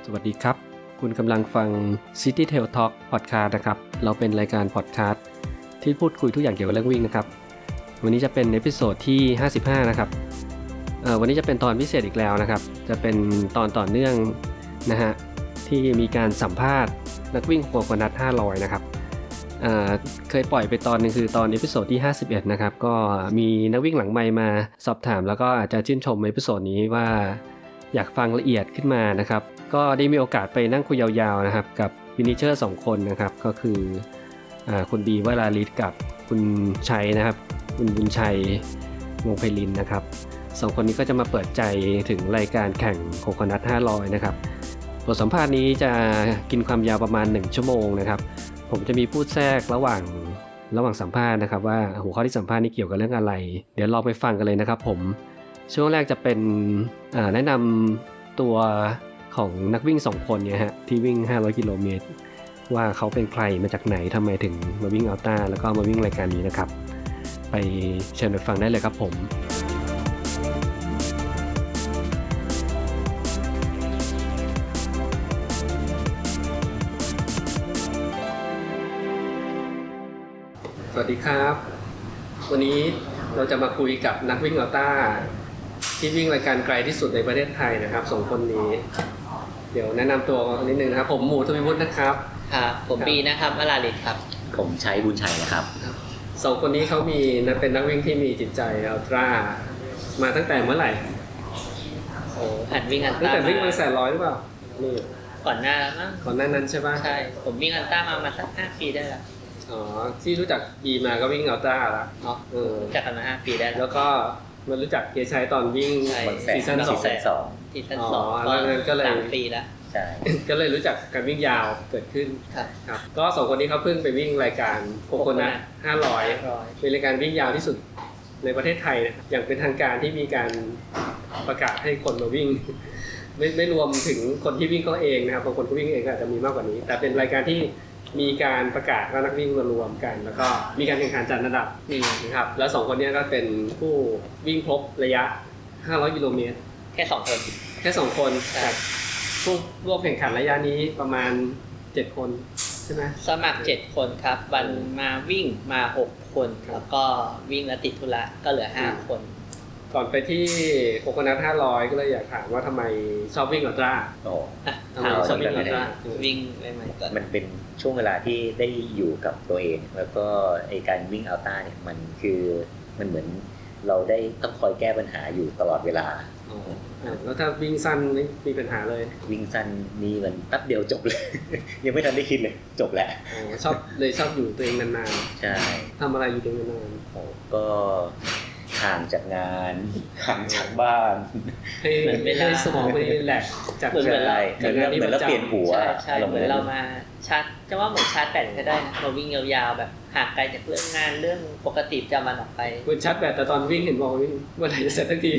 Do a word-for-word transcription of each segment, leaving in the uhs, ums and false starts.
สวัสดีครับคุณกำลังฟัง City Tail Talk Podcast นะครับเราเป็นรายการ podcast ที่พูดคุยทุกอย่างเกี่ยวกับเรื่องวิ่งนะครับวันนี้จะเป็นเอพิโซดที่ห้าสิบห้านะครับเอ่อวันนี้จะเป็นตอนพิเศษอีกแล้วนะครับจะเป็นตอนต่อเนื่องนะฮะที่มีการสัมภาษณ์นักวิ่งโคโคนัทห้าร้อยนะครับเอ่อเคยปล่อยไปตอนนึงคือตอนเอพิโซดที่ห้าสิบเอ็ดนะครับก็มีนักวิ่งหลังไมค์มาสอบถามแล้วก็อาจจะชื่นชมเอพิโซดนี้ว่าอยากฟังละเอียดขึ้นมานะครับก็ได้มีโอกาสไปนั่งคุยยาวๆนะครับกับฟินิชเชอร์สองคนนะครับก็คืออ่าคุณบีวราลิศกับคุณชัยนะครับคุณบุญชัยวงไพลินนะครับสองคนนี้ก็จะมาเปิดใจถึงรายการแข่งโคโคนัทห้าร้อยนะครับบทสัมภาษณ์นี้จะกินความยาวประมาณหนึ่งชั่วโมงนะครับผมจะมีพูดแทรกระหว่างระหว่างสัมภาษณ์นะครับว่าหัวข้อที่สัมภาษณ์นี้เกี่ยวกับเรื่องอะไรเดี๋ยวลองไปฟังกันเลยนะครับผมช่วงแรกจะเป็นแนะนำตัวของนักวิ่งสองคนเนี่ยฮะที่วิ่งห้าร้อยกิโลเมตรว่าเขาเป็นใครมาจากไหนทำไมถึงมาวิ่งอัลต้าแล้วก็มาวิ่งรายการนี้นะครับไปเชิญไปฟังได้เลยครับผมสวัสดีครับวันนี้เราจะมาคุยกับนักวิ่งอัลต้าที่วิ่งรายการไกลที่สุดในประเทศไทยนะครับสองคนนี้เดี๋ยวแนะนำตัวนิดนึงนะครับผมหมูทวีวุฒินะครับครับผมบีนะครับวราลิศครับผมชัยบุญชัยนะครับสองคนนี้เขามีเป็นนักวิ่งที่มีจิตใจอัลตร้ามาตั้งแต่เมื่อไหร่โอ้หัดวิ่งอัลตร้าตั้งแต่วิ่งมาแสนร้อยหรือเปล่านี่ก่อนหน้าแล้วมั้งก่อนหน้านั้นใช่ป่ะใช่ผมวิ่งอัลตร้ามามาสักห้าปีได้แล้วอ๋อที่รู้จักบีมาก็วิ่งอัลตร้าแล้วเนาะเออจากกันมาห้าปีได้แล้วก็มารู้จักเกียร์ชัยตอนวิ่งซีซั่นสองซีซั่นสองซีซั่นสองก็เลยสามปีแล้วใช่ก็เลยรู้จักการวิ่งยาวเกิดขึ้นครับครับก็สองคนนี้เขาเพิ่งไปวิ่งรายการโคโคนัทห้าร้อยเป็นรายการวิ่งยาวที่สุดในประเทศไทยนะอย่างเป็นทางการที่มีการประกาศให้คนมาวิ่งไม่ไม่รวมถึงคนที่วิ่งเขาเองนะครับบางคนเขาวิ่งเองอาจจะมีมากกว่านี้แต่เป็นรายการที่มีการประกาศว่านักวิ่งมารวมกันแล้วก็มีการแข่งขันจัดระดับนะครับแล้วสองคนนี้ก็เป็นผู้วิ่งครบระยะห้าร้อยกิโลเมตรแค่สองคนแค่สองคนครับผู้ร่วมแข่งขันระยะนี้ประมาณเจ็ดคนใช่ไหมสมัครเจ็ดคนครับวันมาวิ่งมาหกคนแล้วก็วิ่งแล้วติดธุระก็เหลือห้าคนก่อนไปที่โคโคนัทห้าร้อยก็เลยอยากถามว่าทำไมชอบวิ่งอัลตร้าโอ้ชอบวิ่งอัลตร้าวิ่งได้ไหมก่อนมันเป็นช่วงเวลาที่ได้อยู่กับตัวเองแล้วก็ไอ้การวิ่งอัลตร้าเนี่ยมันคือมันเหมือนเราได้ต้องคอยแก้ปัญหาอยู่ตลอดเวลาแล้วถ้าวิ่งสั้นไม่มีปัญหาเลยวิ่งสั้นนี่มันแป๊บเดียวจบเลย ยังไม่ทันได้คิดเลยจบแล้วชอบเลยชอบอยู่ตัวเองนานๆใช่ทำอะไรอยู่ตัวเองนานๆโอ้ก็ห่างจากงานห่างจากบ้านเหมือนเวลาสมองไปแลกจากเหมือนเหมือนเราเหมือนเหมือนเราเปลี่ยนหัวใช่เหมือนเรามาชาร์จจะว่าเหมือนชาร์จแบตก็ได้นะเราวิ่งยาวๆแบบห่างไกลจากเรื่องงานเรื่องปกติจะมันออกไปเหมือนชาร์จแบตแต่ตอนวิ่งเห็นบอกวิ่งเมื่อไหร่จะเสร็จทันที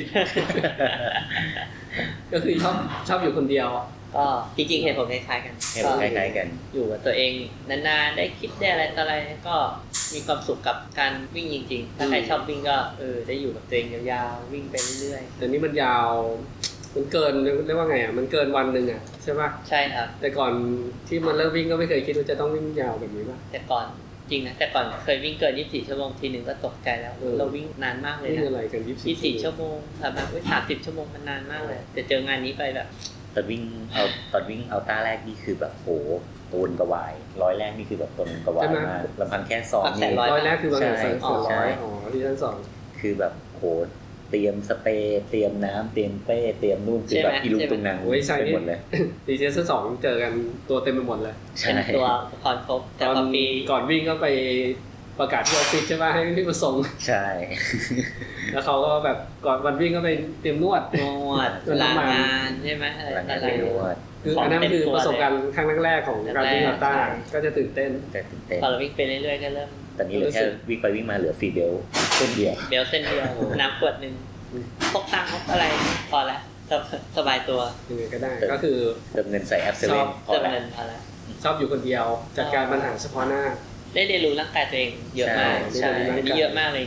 ก็คือชอบชอบอยู่คนเดียวก็จริงๆเห็นผมคล้ายๆกันเห็นผมคล้ายๆกันอยู่กับตัวเองนานๆได้คิดได้อะไรต่ออะไรก็มีความสุขกับการวิ่งจริงๆถ้าใครชอบวิ่งก็เออได้อยู่กับตัวเองยาวๆวิ่งไปเรื่อยๆแต่นี่มันยาวมันเกินเรียกว่าไงอ่ะมันเกินวันนึงอ่ะใช่ป่ะใช่ครับแต่ก่อนที่มันเริ่มวิ่งก็ไม่เคยคิดว่าจะต้องวิ่งยาวแบบนี้ป่ะแต่ก่อนจริงนะแต่ก่อนเคยวิ่งเกินยี่สิบสี่ชั่วโมงทีนึงก็ตกใจแล้วเราวิ่งนานมากเลยนะวิ่งอะไรกันยี่สิบสี่ชั่วโมงสามารถวิ่งสามสิบชั่วโมงมันนานมากเลยแต่เจองานนี้ไปแบบตอนวิ่งเอาตอนวิ่งอัลต้าแรกนี่คือแบบโหตูนกระวายร้อยแรกนี่คือแบบตูนกระวายมากลำพังแค่สองนี่ร้อยแรกคือประมาณสองร้อยอ๋อที่ชั้นสองคือแบบโหเตรียมสเปรย์เตรียมน้ำเตรียมเป้เตรียมนู่นคือแบบอีลุงตุงนางไปหมดเลยดีเจสสองเจอกันตัวเต็มไปหมดเลยเป็นตัวคอนครบแต่พอปีก่อนวิ่งก็ไปประกาศที่ออฟฟิศใช่ป่ะให้พี่มาส่งใช่แล้วเขาก็แบบก่อนวันวิ่งก็ไปเตรียมนวดนวดล้างงานใช่ไหมอะไรนวดคืออันนั้นคือประสบการณ์ครั้งแรกๆของการวิ่งอัลต้าก็จะตื่นเต้นพอเราวิ่งไปเรื่อยๆก็เริ่มตอนนี้เหลือแค่วิ่งไปวิ่งมาเหลือฟรีเบลเส้นเดียวเบลเส้นเดียวน้ำขวดนึงพกตังค์พกอะไรพอแล้วสบายตัวยังไงก็ได้ก็คือเติมเงินใส่แอปเซเว่นพอแล้วชอบอยู่คนเดียวจัดการปัญหาเฉพาะหน้าได้เรียนรู้ร่างกายตัวเองเยอะมากใช่อันนี้เยอะมากเลยจริง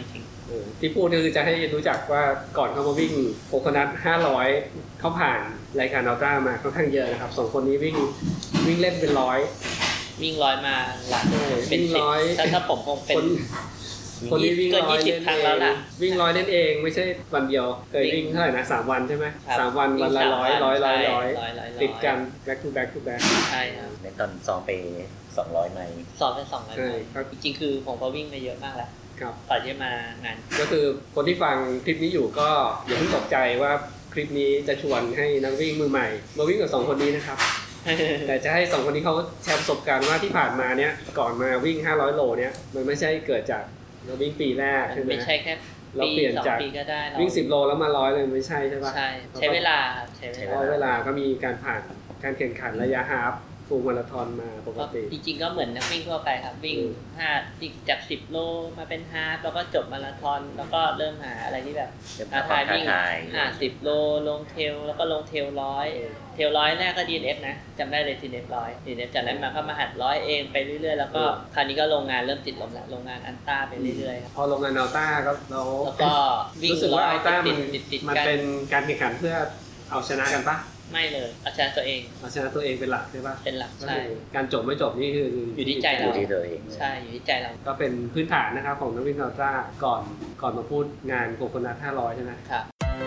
เออที่พูดก็คือจะให้รู้จักว่าก่อนเขามาวิ่งโคโคนัทห้าร้อยเขาผ่านรายการอัลตร้ามาค่อนข้างเยอะนะครับสองคนนี้วิ่งวิ่งเล่นเป็นร้อยวิ่งร้อยมาหลักเป็นสิบถ้าถ้าผมคงเป็นคนนี้วิ่งร้อยเล่นเองวิ่งร้อยเล่นเองไม่ใช่วันเดียวเคยวิ่งเท่าไหร่นะสามวันใช่ไหมสามวันวันละร้อยร้อยร้อยร้อยติดกัน back to back to back ใช่ครับในตอนซ้อมไปสองร้อยไมล์ซ้อมไปสองร้อยไมล์จริงๆคือผมก็วิ่งไปเยอะมากแล้วก่อนที่มางานก็คือคนที่ฟังคลิปนี้อยู่ก็อย่าเพิ่งตกใจว่าคลิปนี้จะชวนให้นักวิ่งมือใหม่มาวิ่งกับสองคนนี้นะครับแต่จะให้สองคนนี้เขาแชร์ประสบการณ์ว่าที่ผ่านมาเนี้ยก่อนมาวิ่งห้าร้อยโลเนี้ยมันไม่ใช่เกิดจากเราวิ่งปีแรกใช่ไหมไม่ใช่แค่เราเปลี่ยนจากวิ่งสิบโลแล้วมาร้อยเลยไม่ใช่ใช่ป่ะใช่ใช้เวลาใช้เวลาก็มีการผ่านการแข่งขันระยะฮาล์ฟฟูลมาราธอนมาปกติจริงๆก็เหมือนนักวิ่งทั่วไปครับวิ่งห้าจากสิบโลมาเป็นฮาล์ฟแล้วก็จบมาราธอนแล้วก็เริ่มหาอะไรที่แบบท้าทายวิ่งห้าสิบโลลงเทรลแล้วก็ลงเทรลร้อยเทรลร้อยแรกก็ ดี เอ็น เอฟ นะจำได้เลย ดี เอ็น เอฟ ร้อย ดี เอ็น เอฟ จากนั้นมาก็มาหัดร้อยเองไปเรื่อยๆแล้วก็คราวนี้ก็โรงงานเริ่มติดลมแล้วโรงงานอัลต้าไปเรื่อยๆพอโรงงานอัลต้าก็เราแล้วก็วิ่งรู้สึกว่าอัลต้ามันมันเป็นการแข่งขันเพื่อเอาชนะกันปะไม่เลยเอาชนะตัวเองเอาชนะตัวเองเป็นหลักใช่ปะเป็นหลักใช่การจบไม่จบนี่คืออยู่ที่ใจเราใช่อยู่ที่ใจเราก็เป็นพื้นฐานนะครับของนักวิ่งอัลตร้าก่อนก่อนมาพูดงานโคโคนัทห้าร้อยใช่ไหมครับ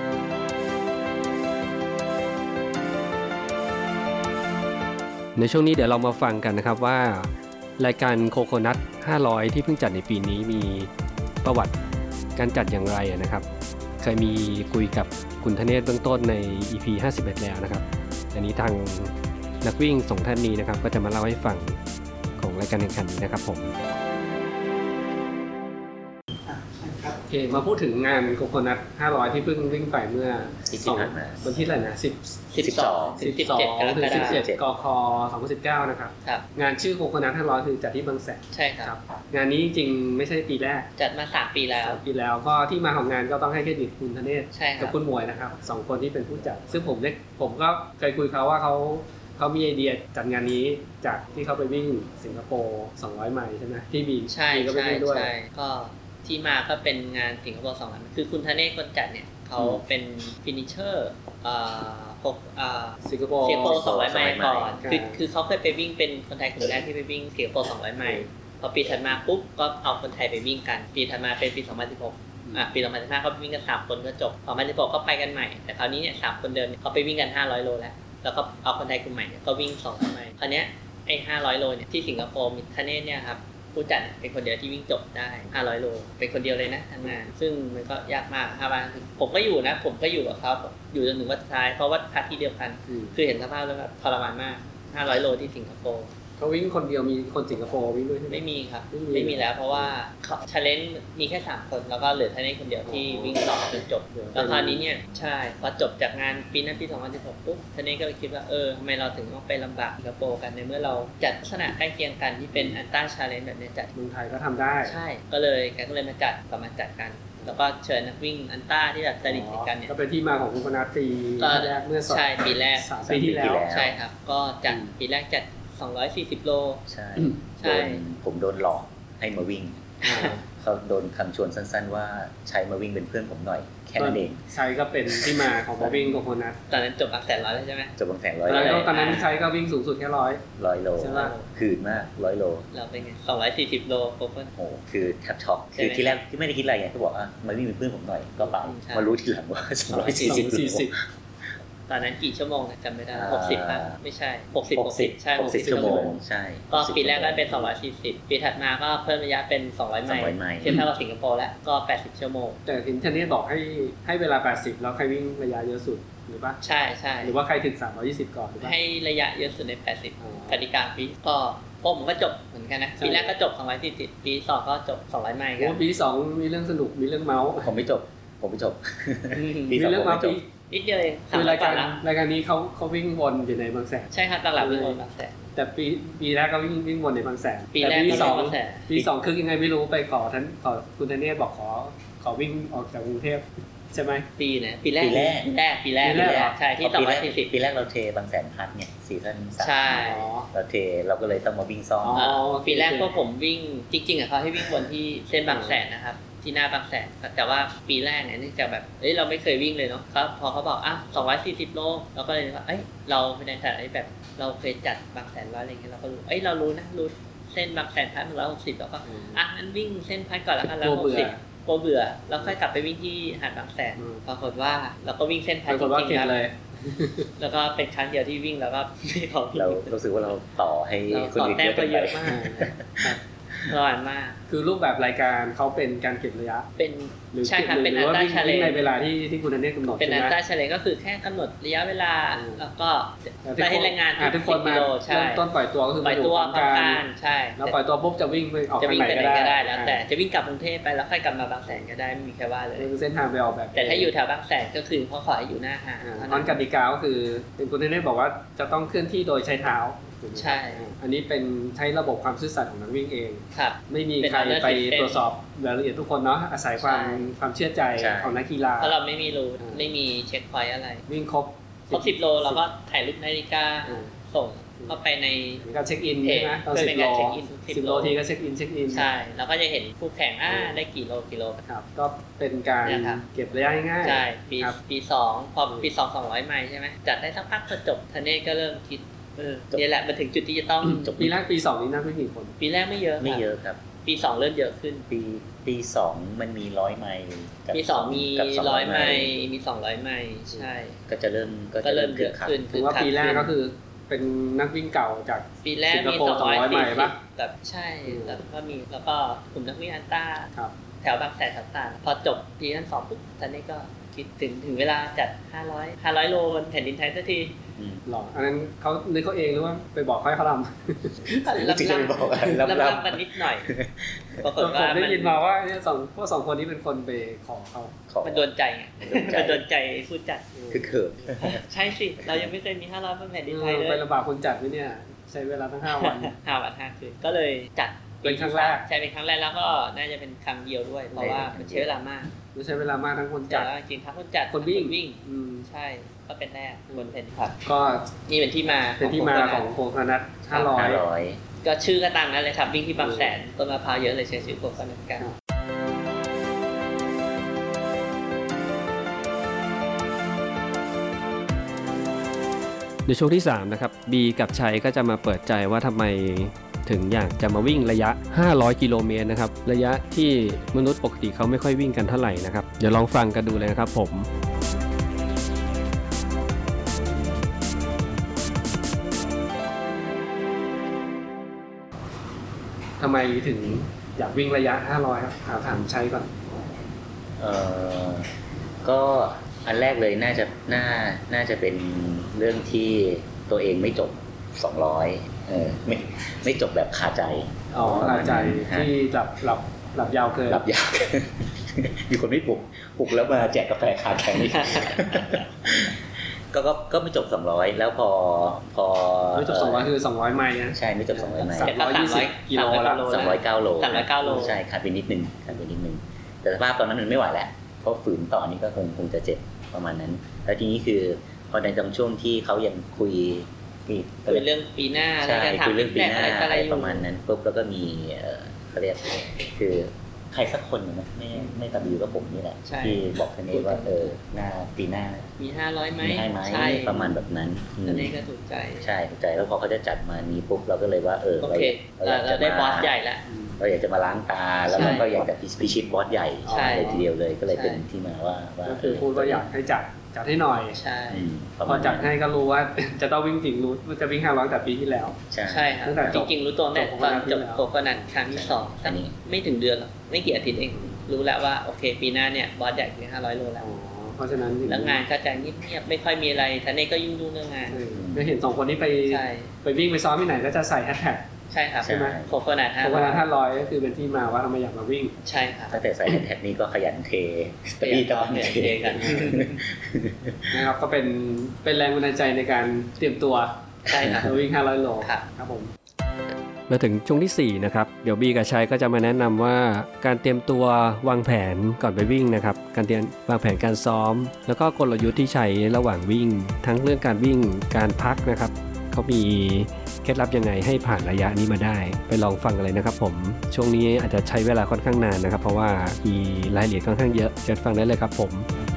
ในช่วงนี้เดี๋ยวเรามาฟังกันนะครับว่ารายการโคโคนัทห้าร้อยที่เพิ่งจัดในปีนี้มีประวัติการจัดอย่างไรนะครับเคยมีคุยกับคุณธเนศเบื้องต้นใน อี พี ห้าสิบเอ็ดแล้วนะครับอันนี้ทางนักวิ่งสองท่านนี้นะครับก็จะมาเล่าให้ฟังของรายการแข่งขันนี้นะครับผมโอเคมาพูดถึงงานโคโคนัทห้าร้อยที่เพิ่งวิ่งไปเมื่อสองวันที่เท่าไหร่นะสิบสิบสองสิบสองถึงสิบเจ็ดกคสองพันสิบเก้านะครับงานชื่อโคโคนัทห้าร้อยคือจัดที่บางแสนใช่ครับงานนี้จริงๆไม่ใช่ปีแรกจัดมาสามปีแล้วสามปีแล้วก็ที่มาของงานก็ต้องให้เครดิตคุณธเนศกับคุณหมวยนะครับสองคนที่เป็นผู้จัดซึ่งผมเนี่ยผมก็เคยคุยเขาว่าเขาเขามีไอเดียจัดงานนี้จากที่เขาไปวิ่งสิงคโปร์สองร้อยไมล์ใช่ไหมที่บีใช่ก็ไปวิ่งด้วยก็ที่มาก็เป็นงานสิงคโปร์สองร้อยคือคุณธเนศคนจัดเนี่ยเขาเป็นฟินิชเชอร์อ่าหกอ่าสิงคโปร์สิงคโปร์สองร้อยไมล์ก่อนคือคือเขาเคยไปวิ่งเป็นคนไทยคนแรกที่ไปวิ่งสิงคโปร์สองร้อยไมล์พอปีถัดมาปุ๊บก็เอาคนไทยไปวิ่งกันปีถัดมาเป็นปีสองพันสิบหกอ่ะปีสองพันสิบห้าเขาวิ่งกันสามคนก็จบสองพันสิบหกก็ไปกันใหม่แต่คราวนี้เนี่ยสามคนเดิมเขาไปวิ่งกันห้าร้อยโลแล้วแล้วก็เอาคนไทยกลุ่มใหม่เนี่ยก็วิ่งสองร้อยไมล์คราวนี้ไอ้ห้าร้อยโลเนี่ยที่สิงคโปร์มีธเนศเนี่ยครับผู้จัดเป็นคนเดียวที่วิ่งจบได้ห้าร้อยโลเป็นคนเดียวเลยนะทำงานซึ่งมันก็ยากมากครับผมก็อยู่นะผมก็อยู่กับเขาอยู่จนถึงวันสุดท้ายเพราะว่าพักที่เดียวกันคือเห็นสภาพแล้วแบบทรมานมากห้าร้อยโลที่สิงคโปร์เขาวิ่งคนเดียวมีคนสิงคโปร์วิ่งด้วยไม่มีครับไม่มีแล้วเพราะว่าชาเลนจ์มีแค่สามคนแล้วก็เหลือธเนศคนเดียวที่วิ่งต่อจนจบแล้วคราวนี้เนี่ยใช่พอจบจากงานปีนั้นปีสองพันสิบหกปุ๊บธเนศก็เลยคิดว่าเออทำไมเราถึงต้องไปลำบากสิงคโปร์กันในเมื่อเราจัดลักษณะใกล้เคียงกันที่เป็นอัลต้าชาเลนจ์แบบนี้จัดเมืองไทยก็ทำได้ใช่ก็เลยแกก็เลยมาจัดประมาณจัดกันแล้วก็เชิญนักวิ่งอัลต้าที่แบบสนิทกันเนี่ยก็เป็นที่มาของคุณคณะปีแรกเมื่อใช่ปีแรกปีที่แล้วใช่ครับก็จัดปีแรกจัดสองร้อยสี่สิบโลใช่ใช่ผมโดนหลอกให้มาวิ่งเขาโดนคำชวนสั้นๆว่าใช้มาวิ่งเป็นเพื่อนผมหน่อยแค่นั้นเองใช้ก็เป็นที่มาของมาวิ่งโคโคนัทตอนนั้นจบบางแสนร้อยแล้วใช่ไหมจบบางแสนร้อยแล้วตอนนั้นใช้ก็วิ่งสูงสุดแค่ร้อยร้อยโลใช่ไหมคืนมากร้อยโลเราเป็นไงสองร้อยสี่สิบโลโคเพิ่นโอ้คือแทบช็อกคือที่แรกที่ไม่ได้คิดอะไรไงก็บอกว่ามาวิ่งเป็นเพื่อนผมหน่อยก็ไปมารู้ทีหลังว่าสองร้อยสี่สิบตอนนั้นกี่ชั่วโมงจำไม่ได้หกสิบป่ะไม่ใช่หกสิบ หกสิบใช่หกสิบชั่วโมงใช่ก็ปีแรกก็เป็นสองร้อยสี่สิบปีถัดมาก็เพิ่มระยะเป็นสองร้อยไมล์เทียบเท่ากับสิงคโปร์แล้วก็แปดสิบชั่วโมงแต่ทีมเทนนิสบอกให้ให้เวลาแปดสิบแล้วใครวิ่งระยะเยอะสุดหรือป่ะใช่ใช่หรือว่าใครถึงสามร้อยยี่สิบก่อนหรือป่ะให้ระยะเยอะสุดในแปดสิบกติกาปีก็ผมก็จบเหมือนกันนะปีแรกก็จบสองร้อยสี่สิบปีสองก็จบสองร้อยไมล์ครับปีสองมีเรื่องสนุกมีเรื่องเมาส์ผมไม่จบผมไม่จบปีสองผมไม่จบนิดเดียวเองคือรายการรายการนี้เขาเขาวิ่งวนอยู่ในบางแสนใช่ครับตลาดวิ่งวนบางแสนแต่ปีปีแรกก็วิ่งวิ่งวนในบางแสนปีแรกปีสองปีสองคือยังไงไม่รู้ไปขอท่านขอคุณธเนศบอกขอขอวิ่งออกจากกรุงเทพใช่ไหมปีไหนปีแรกปีแรกปีแรกปีแรกใช่ที่สองร้อยสี่สิบปีแรกเราเทบางแสนพัดเนี่ยซีซั่นสามใช่เราเทเราก็เลยต้องมาวิ่งซ้อมปีแรกพวกผมวิ่งจริงๆอ่ะเขาให้วิ่งวนที่เส้นบางแสนนะครับที่หน้าบางแสนแต่ว่าปีแรกเนี่ยเนื่องจากแบบเอ้ยเราไม่เคยวิ่งเลยเนาะครับพอเขาบอกอ่ะสองร้อยสี่สิบโลเราก็เลยว่าเอ้ยเราในฐานะแบบเราเคยจัดบางแสนร้อยอะไรเงี้ยเราก็รู้เอ้ยเรารู้นะรู้เส้นบางแสนพันหนึ่งร้อยหกสิบแล้วก็อ่ะงั้นวิ่งเส้นพันก่อนแล้วกันแล้วหกสิบโปรเบื่อแล้วค่อยกลับไปวิ่งที่หาดบางแสนปรากฏว่าเราก็วิ่งเส้นพันจริงๆเลยแล้วก็เป็นครั้งเดียวที่วิ่งแล้วก็ไม่พอเรารู้สึกว่าเราต่อให้คนอื่นเยอะมากร้อนมากคือรูปแบบรายการเขาเป็นการเก็บระยะเป็นใช่ครับเป็นอัลตร้าชาเลนจ์ในเวลาที่ที่คุณนันเน่กำหนดเป็นอัลตร้าชาเลนจ์ก็คือแค่กำหนดระยะเวลาแล้วก็ไปให้แรงงานทุกคนมาต้นปล่อยตัวก็คือปล่อยตัวพร้อมกันใช่แล้วปล่อยตัวปุ๊บจะวิ่งไปออกทางไหนก็ได้แล้วแต่จะวิ่งกลับกรุงเทพไปแล้วค่อยกลับมาบางแสนก็ได้ไม่มีใครว่าเลยเส้นทางไปออกแบบแต่ถ้าอยู่แถวบางแสนก็คือเขาขอให้อยู่หน้าหาดตอนกติกาก็คือเป็นคุณนันเน่บอกว่าจะต้องเคลื่อนที่โดยใช้เท้าใช่อันนี้เป็นใช้ระบบความซื่อสัตย์ของนักวิ่งเองครับไม่มีใครไปตรวจสอบรายละเอียดทุกคนเนาะอาศัยความความเชื่อใจของนักกีฬาเพราะเราไม่มีรูทไม่มีเช็คพอยต์อะไรวิ่งครบครบสิบโลเราก็ถ่ายรูปนาฬิกาส่งเข้าไปในการเช็คอินใช่ไหมตอนสิบโลสิบโลทีก็เช็คอินเช็คอินใช่แล้วก็จะเห็นคู่แข่งอ่าได้กี่โลกิโลครับก็เป็นการเก็บระยะง่ายใช่ปีปีสองพอปีสอง สองร้อยไมล์ใช่ไหมจัดได้สักพักพอจบทเน่ก็เริ่มคิดเออนี่แหละมาถึงจุดที่จะต้องจบปีแรกปีสองนี้นักวิ่งกี่คนปีแรกไม่เยอะไม่เยอะครับปีสองเริ่มเยอะขึ้นปีปีสองมันมีร้อยไมล์ปีสองมีร้อยไมล์มีสองร้อยไมล์ใช่ก็จะเริ่มก็เริ่มเยอะขึ้นคือว่าปีแรกก็คือเป็นนักวิ่งเก่าจากปีแรกมีสองร้อยสี่สิบแบบใช่แล้วก็มีแล้วก็กลุ่มนักวิ่งอัลตร้าแถวบางแสนต่างๆพอจบปีนั้นสองปุ๊บตอนนี้ก็คิดถึงถึงเวลาจัดห้าร้อย ห้าร้อยโลบนแผ่นดินไทยสักทีหรออันนั้นเขานึกเขาเองหรือว่าไปบอกให้เขาทำรับรับรับรับกันนิดหน่อยปรากฏว่าผมได้ยินมาว่าเนี่ยสองพวกสองคนนี้เป็นคนไปขอเขามันโดนใจไงมันโดนใจผู้จัดคือเขินใช่สิเรายังไม่เคยมีห้าร้อยบนแผ่นดินไทยเลยไปลำบากคนจัดไหมเนี่ยใช้เวลาทั้งห้าวันห้าวันห้าคืนก็เลยจัดเป็นครั้งแรกใช่เป็นครั้งแรกแล้วก็น่าจะเป็นครั้งเดียวด้วยเพราะว่ามันใช้เวลามากมันใช้เวลามากทั้งคนจัดจริงทั้งคนจัดคนวิ่งวิ่งใช่ก็เป็นแรกบนแผ่นดินครับก็นี่เป็นที่มาเป็นที่มาของโคโคนัทห้าร้อยก็ชื่อก็ตามนั้นเลยครับวิ่งที่บางแสนต้นมะพร้าวเยอะเลยใช้ชื่อโคโคนัทกันในช่วงที่สามนะครับบีกับชัยก็จะมาเปิดใจว่าทำไมถึงอยากจะมาวิ่งระยะห้าร้อยกิโลเมตรนะครับระยะที่มนุษย์ปกติเขาไม่ค่อยวิ่งกันเท่าไหร่นะครับเดี๋ยวลองฟังกันดูเลยนะครับผมทำไมถึงอยากวิ่งระยะห้าร้อยครับถามชัยก่อนเอ่อก็อันแรกเลยน่าจะน่าน่าจะเป็นเรื่องที่ตัวเองไม่จบสองร้อยเออไม่ไม่จบแบบคาใจอ๋อคาใจที่หลับหลับหลับยาวเกินหลับยาวมีคนไม่ปลุกปลุกแล้วมาแจกกาแฟคาใจนี่ก็ก็ก็ไม่จบสองร้อยแล้วพอพอไม่จบสองร้อยคือสองร้อยไมล์นะใช่ไม่จบสองร้อยไมล์สามร้อยยี่สิบกิโลละสามร้อยเก้าโลสามร้อยเก้าโลใช่ขาดไปนิดนึงขาดไปนิดนึงแต่สภาพตอนนั้นมันไม่ไหวแล้วเพราะฝืนต่อนี่ก็คงคงจะเจ็บประมาณนั้นแล้วทีนี้คือพอในจังช่วงที่เขายังคุยคุยเรื่องปีหน้าใช่คุยเรื่องปีหน้าอะไรประมาณนั้นปุ๊บแล้วก็มีเขาเรียกคือใครสักคนนะไม่ไม่ตาบิวก็ผมนี่แหละที่บอกทนายว่าเออหน้าปีหน้ามีห้าร้อยไหมใช่ประมาณแบบนั้นทนายก็ถูกใจใช่ถูกใจแล้วพอเขาจะจัดมานี้ปุ๊บเราก็เลยว่าเออเราเราได้บอสใหญ่แล้วเราอยากจะมาล้างตาแล้วเราก็อยากจะพิชิตบอสใหญ่เลยทีเดียวเลยก็เลยเป็นที่มาว่าว่าคือพูดว่าอยากให้จัดจัดให้หน่อยใช่พอจัดให้ก็รู้ว่าจะต้องวิ่งจริงรู้ว่าจะวิ่งห้าร้อยแต่ปีที่แล้วใช่ครับจริงๆรู้ตัวแต่ตอนจบโคโคนัทครั้งที่สองตั้งไม่ถึงเดือนหรอกไม่กี่อาทิตย์เองรู้แล้วว่าโอเคปีหน้าเนี่ยบอสใหญ่คือห้าร้อยโลแล้วเพราะฉะนั้นแล้วงานก็จะเงียบๆไม่ค่อยมีอะไรทนายก็ยุ่งๆเรื่องงานได้เห็นสองคนนี้ไปไปวิ่งไปซ้อมที่ไหนก็จะใส่แฮชแท็กใช่ครับใช่ไหมโคโคนัทโคโคนัทห้าร้อยก็คือเป็นที่มาว่าทำไมอยากมาวิ่งใช่ครับตั้งแต่ใส่แฮชแท็กนี้ก็ขยันเทตะบี้ตะบันเทกันนะครับก็เป็นเป็นแรงบันดาลใจในการเตรียมตัวใช่ครับวิ่งห้าร้อยโลครับผมมาถึงช่วงที่สี่นะครับเดี๋ยวบีกับชัยก็จะมาแนะนำว่าการเตรียมตัววางแผนก่อนไปวิ่งนะครับการเตรียมวางแผนการซ้อมแล้วก็กลยุทธ์ที่ใช้ระหว่างวิ่งทั้งเรื่องการวิ่งการพักนะครับเขามีเคล็ดลับยังไงให้ผ่านระยะนี้มาได้ไปลองฟังกันเลยนะครับผมช่วงนี้อาจจะใช้เวลาค่อนข้างนานนะครับเพราะว่ามีรายละเอียดค่อนข้างเยอะเชิญฟังได้เลยครับผม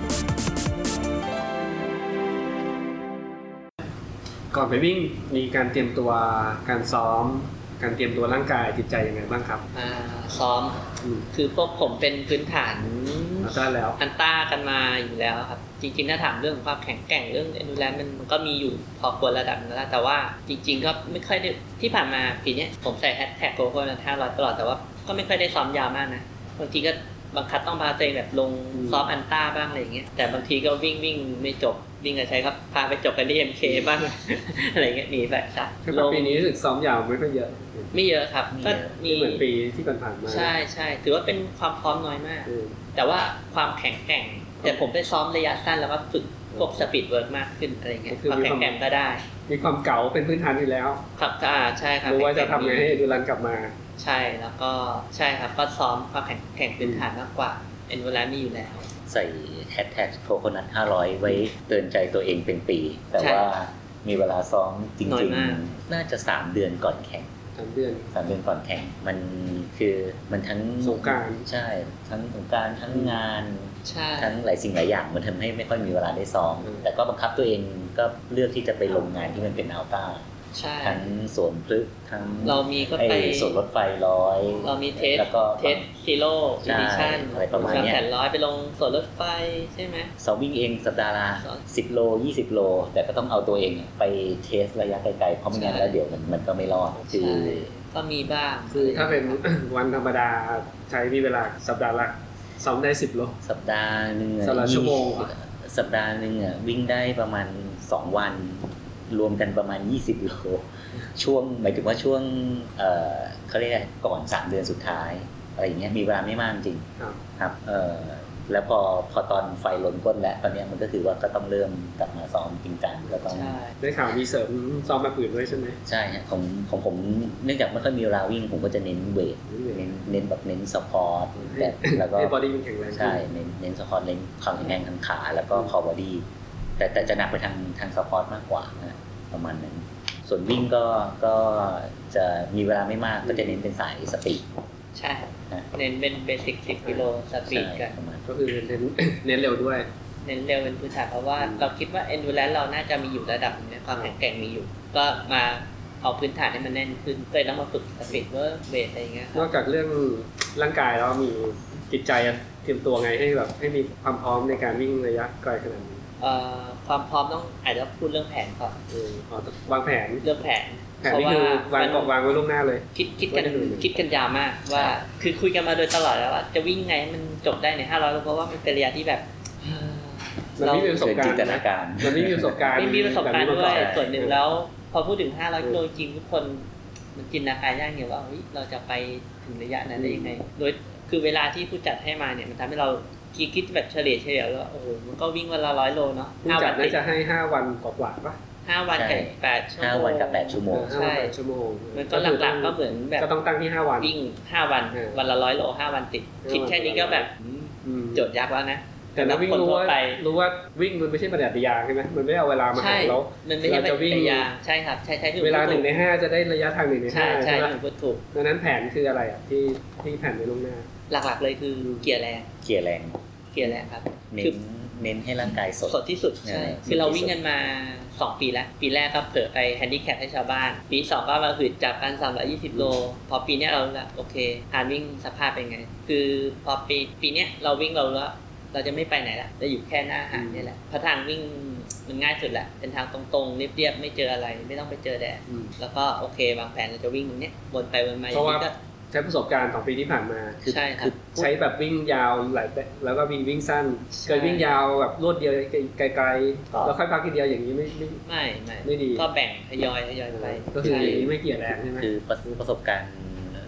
ก่อนไปวิ่งมีการเตรียมตัวการซ้อมการเตรียมตัวร่างกายจิตใจยังไงบ้างครับอ่าซ้อมคือพวกผมเป็นพื้นฐานอันต้าแล้วอันต้ากันมาอยู่แล้วครับจริงๆถ้าถามเรื่องความแข็งแกร่งเรื่อง endurance มันก็มีอยู่พอควรระดับนึงแล้วแต่ว่าจริงๆก็ไม่ค่อยได้ที่ผ่านมาปีนี้ผมใส่แฮชแท็กโกโก้นะห้าร้อยตลอดแต่ว่าก็ไม่ค่อยได้ซ้อมยาวมากนะบางทีก็บางคัดต้องพาตัวเองแบบลงซ้อมอันต้าบ้างอะไรอย่างเงี้ยแต่บางทีก็วิ่งวิ่งไม่จบวิ่งกับใช้ครับพาไปจบกันที่ เอ็ม เค บ้างอะไรเงี้ยหนีไปซะลงปีนี้รู้สึกซ้อมยาวไม่ค่อยเยอะไม่เยอะครับก็มีเหมือนปีที่ผ่านๆมาใช่ใช่ถือว่าเป็นความพร้อมน้อยมากแต่ว่าความแข็งแกร่งแต่ผมไปซ้อมระยะสั้นแล้วก็ฝึกพวกสปีดเวิร์กมากขึ้นอะไรเงี้ยความแข็งแกร่งก็ได้มีความเก๋าเป็นพื้นฐานอยู่แล้วครับอ่าใช่ครับรู้ว่าจะทำไงให้ดูรันกลับมาใช่แล้วก็ใช่ครับก็ซ้อมความแข็งแกร่งพื้นฐานมากกว่าเอ็นเวลามีอยู่แล้วใส่แฮชแท็กโคโคนัทห้าร้อยไว้เตือนใจตัวเองเป็นปีแต่ว่ามีเวลาซ้อมจริงๆน่าจะสามเดือนก่อนแข่งสามเดือนสามเดือนก่อนแข่งมันคือมันทั้งสงกรานต์ใช่ทั้งสงกรานต์ทั้งงานทั้งหลายสิ่งหลายอย่างมันทำให้ไม่ค่อยมีเวลาได้ซ้อมแต่ก็บังคับตัวเองก็เลือกที่จะไปลงงานที่มันเป็นอัลต้าทั้งสวนพฤกษ์ทั้งเรามีก็ไปสวนรถไฟร้อยเรามีเทสแล้วก็เทสซีโร่อีดิชั่นอะไรประมาณนี้แผ่นร้อยไปลงสวนรถไฟใช่ไหมซ้อมวิ่งเองสัปดาห์ละสิบโลยี่สิบโลแต่ก็ต้องเอาตัวเองไปเทสระยะไกลๆเพราะไม่งั้นแล้วเดี๋ยวมันมันก็ไม่รอดคือก็มีบ้างคือถ้าเป็นวันธรรมดาใช้มีเวลาสัปดาห์ละซ้อมได้สิบโลสัปดาห์นึงสัปดาห์ชั่วโมงสัปดาห์นึงอ่ะวิ่งได้ประมาณสองวันรวมกันประมาณยี่สิบโลช่วงหมายถึงว่าช่วงเอ่อเค้าเรียกอะไรก่อนสามเดือนสุดท้ายอะไรอย่างเงี้ยมีเวลาไม่มากจริงครับเอ่อแล้วพอพอตอนไฟล้นก้นแล้วตอนนี้มันก็คือว่าก็ต้องเริ่มกลับมาซ้อมจริงจังก็ต้องได้ข่าวมีเสริมซ้อมมาอื่นด้วยใช่ไหมใช่ฮะของของผมเนื่องจากไม่ค่อยมีเวลาวิ่งผมก็จะเน้นเวทเน้นเน้นแบบเน้นซัพพอร์ตแต่แล้วก็บอดี้มันแข็งแรงใช่เน้นเน้นซัพพอร์ตเน้นความแข็งแรงทางขาแล้วก็คอบอดี้แต่แต่จะหนักไปทางทางซัพพอร์ตมากกว่านะประมาณนั้นส่วนวิ่งก็ก็จะมีเวลาไม่มากก็จะเน้นเป็นสายสปีดใช่เน้นเป็นเบสิกสิบกิโลสปีดกันก็คือเน้นเน้นเร็วด้วยเน้นเร็วเป็นพื้นฐานเพราะว่าเราคิดว่า endurance เราน่าจะมีอยู่ระดับนึงความแข็งแกร่งมีอยู่ก็มาเอาพื้นฐานให้มันแน่นขึ้นก็เลยต้องมาฝึกสปีดเวิร์คเบสอะไรอย่างเงี้ยนอกจากเรื่องร่างกายแล้วมีจิตใจเตรียมตัวไงให้แบบให้มีความพร้อมในการวิ่งระยะไกลขนาดนี้ความพร้อมต้องอาจจะพูดเรื่องแผนก่อนวางแผนเรื่องแผนแผนนี่คือวางวางไว้ล่วงหน้าเลยคิดคิดกันคิดกันยาวมากว่าคือคุยกันมาโดยตลอดแล้วว่าจะวิ่งไงให้มันจบได้ในห้าร้อยเพราะว่ามันเป็นระยะที่แบบมันไม่มีประสบการณ์มันไม่มีประสบการณ์ไม่มีประสบการณ์ด้วยส่วนหนึ่งแล้วพอพูดถึงห้าร้อยกิโลจริงทุกคนมันจินตนาการยากเนี่ยว่าเราจะไปถึงระยะนั้นได้ยังไงโดยคือเวลาที่ผู้จัดให้มาเนี่ยมันทำให้เราคิดคิดแบบเฉลี่ยเฉลี่ยแล้วโอ้โหมันก็วิ่งวันละร้อยโลเนาะผู้จัดน่าจะให้ห้าวันกว่าๆป่ะห้าวันกับแปดชั่วโมงห้าวันกับแปดชั่วโมงใช่ชั่วโมงมันก็หลักๆก็เหมือนแบบก็ต้องตั้งที่ห้าวันวิ่งห้าวันวันละร้อยโลห้าวันติดคิดแค่นี้ก็แบบโจทย์ยากแล้วนะแต่นักวิ่งรู้ว่ารู้ว่าวิ่งมันไม่ใช่ปฏิบัติยาใช่ไหมมันไม่เอาเวลามาหาเราเราจะวิ่งใช่ครับใช่ใช่เวลาหนึ่งในห้าจะได้ระยะทางหนึ่งในห้าใช่ใช่ถูกดังนั้นแผนคืออะไรอ่ะที่ที่แผนไว้ล่วงหน้าหลักๆเลยคือเกียร์แรงเกียร์แรงเกียร์แรงครับคือเน้นให้ร่างกายสดสดที่สุดใช่คือเราวิ่งกันมาสองปีแล้วปีแรกก็เผลอไปแฮนดิแคปให้ชาวบ้านปีสองก็มาหืดจับกันสามร้อยยี่สิบโลพอปีนี้เราละโอเคการวิ่งสภาพเป็นไงคือพอปีปีนี้เราวิ่งเราแล้วเราจะไม่ไปไหนละจะอยู่แค่หน้าหาดนี่แหละเพราะทางวิ่งมันง่ายสุดแหละเป็นทางตรงๆเรียบๆไม่เจออะไรไม่ต้องไปเจอแดดแล้วก็โอเควางแผนเราจะวิ่งตรงนี้วนไปวนมาอย่างนี้ก็ใช้ประสบการณ์สองปีที่ผ่านมาใช่ครับใช้แบบวิ่งยาวหลายแล้วก็มีวิ่งสั้นเคยวิ่งยาวแบบรวดเดียวไกลๆแล้วค่อยพักทีเดียวอย่างนี้ไม่ไม่ไม่ไม่ไม่ดีก็แบ่งทยอยทยอยไปก็คืออย่างนี้ไม่เกี่ยวแรงใช่ไหมคือประสบการณ์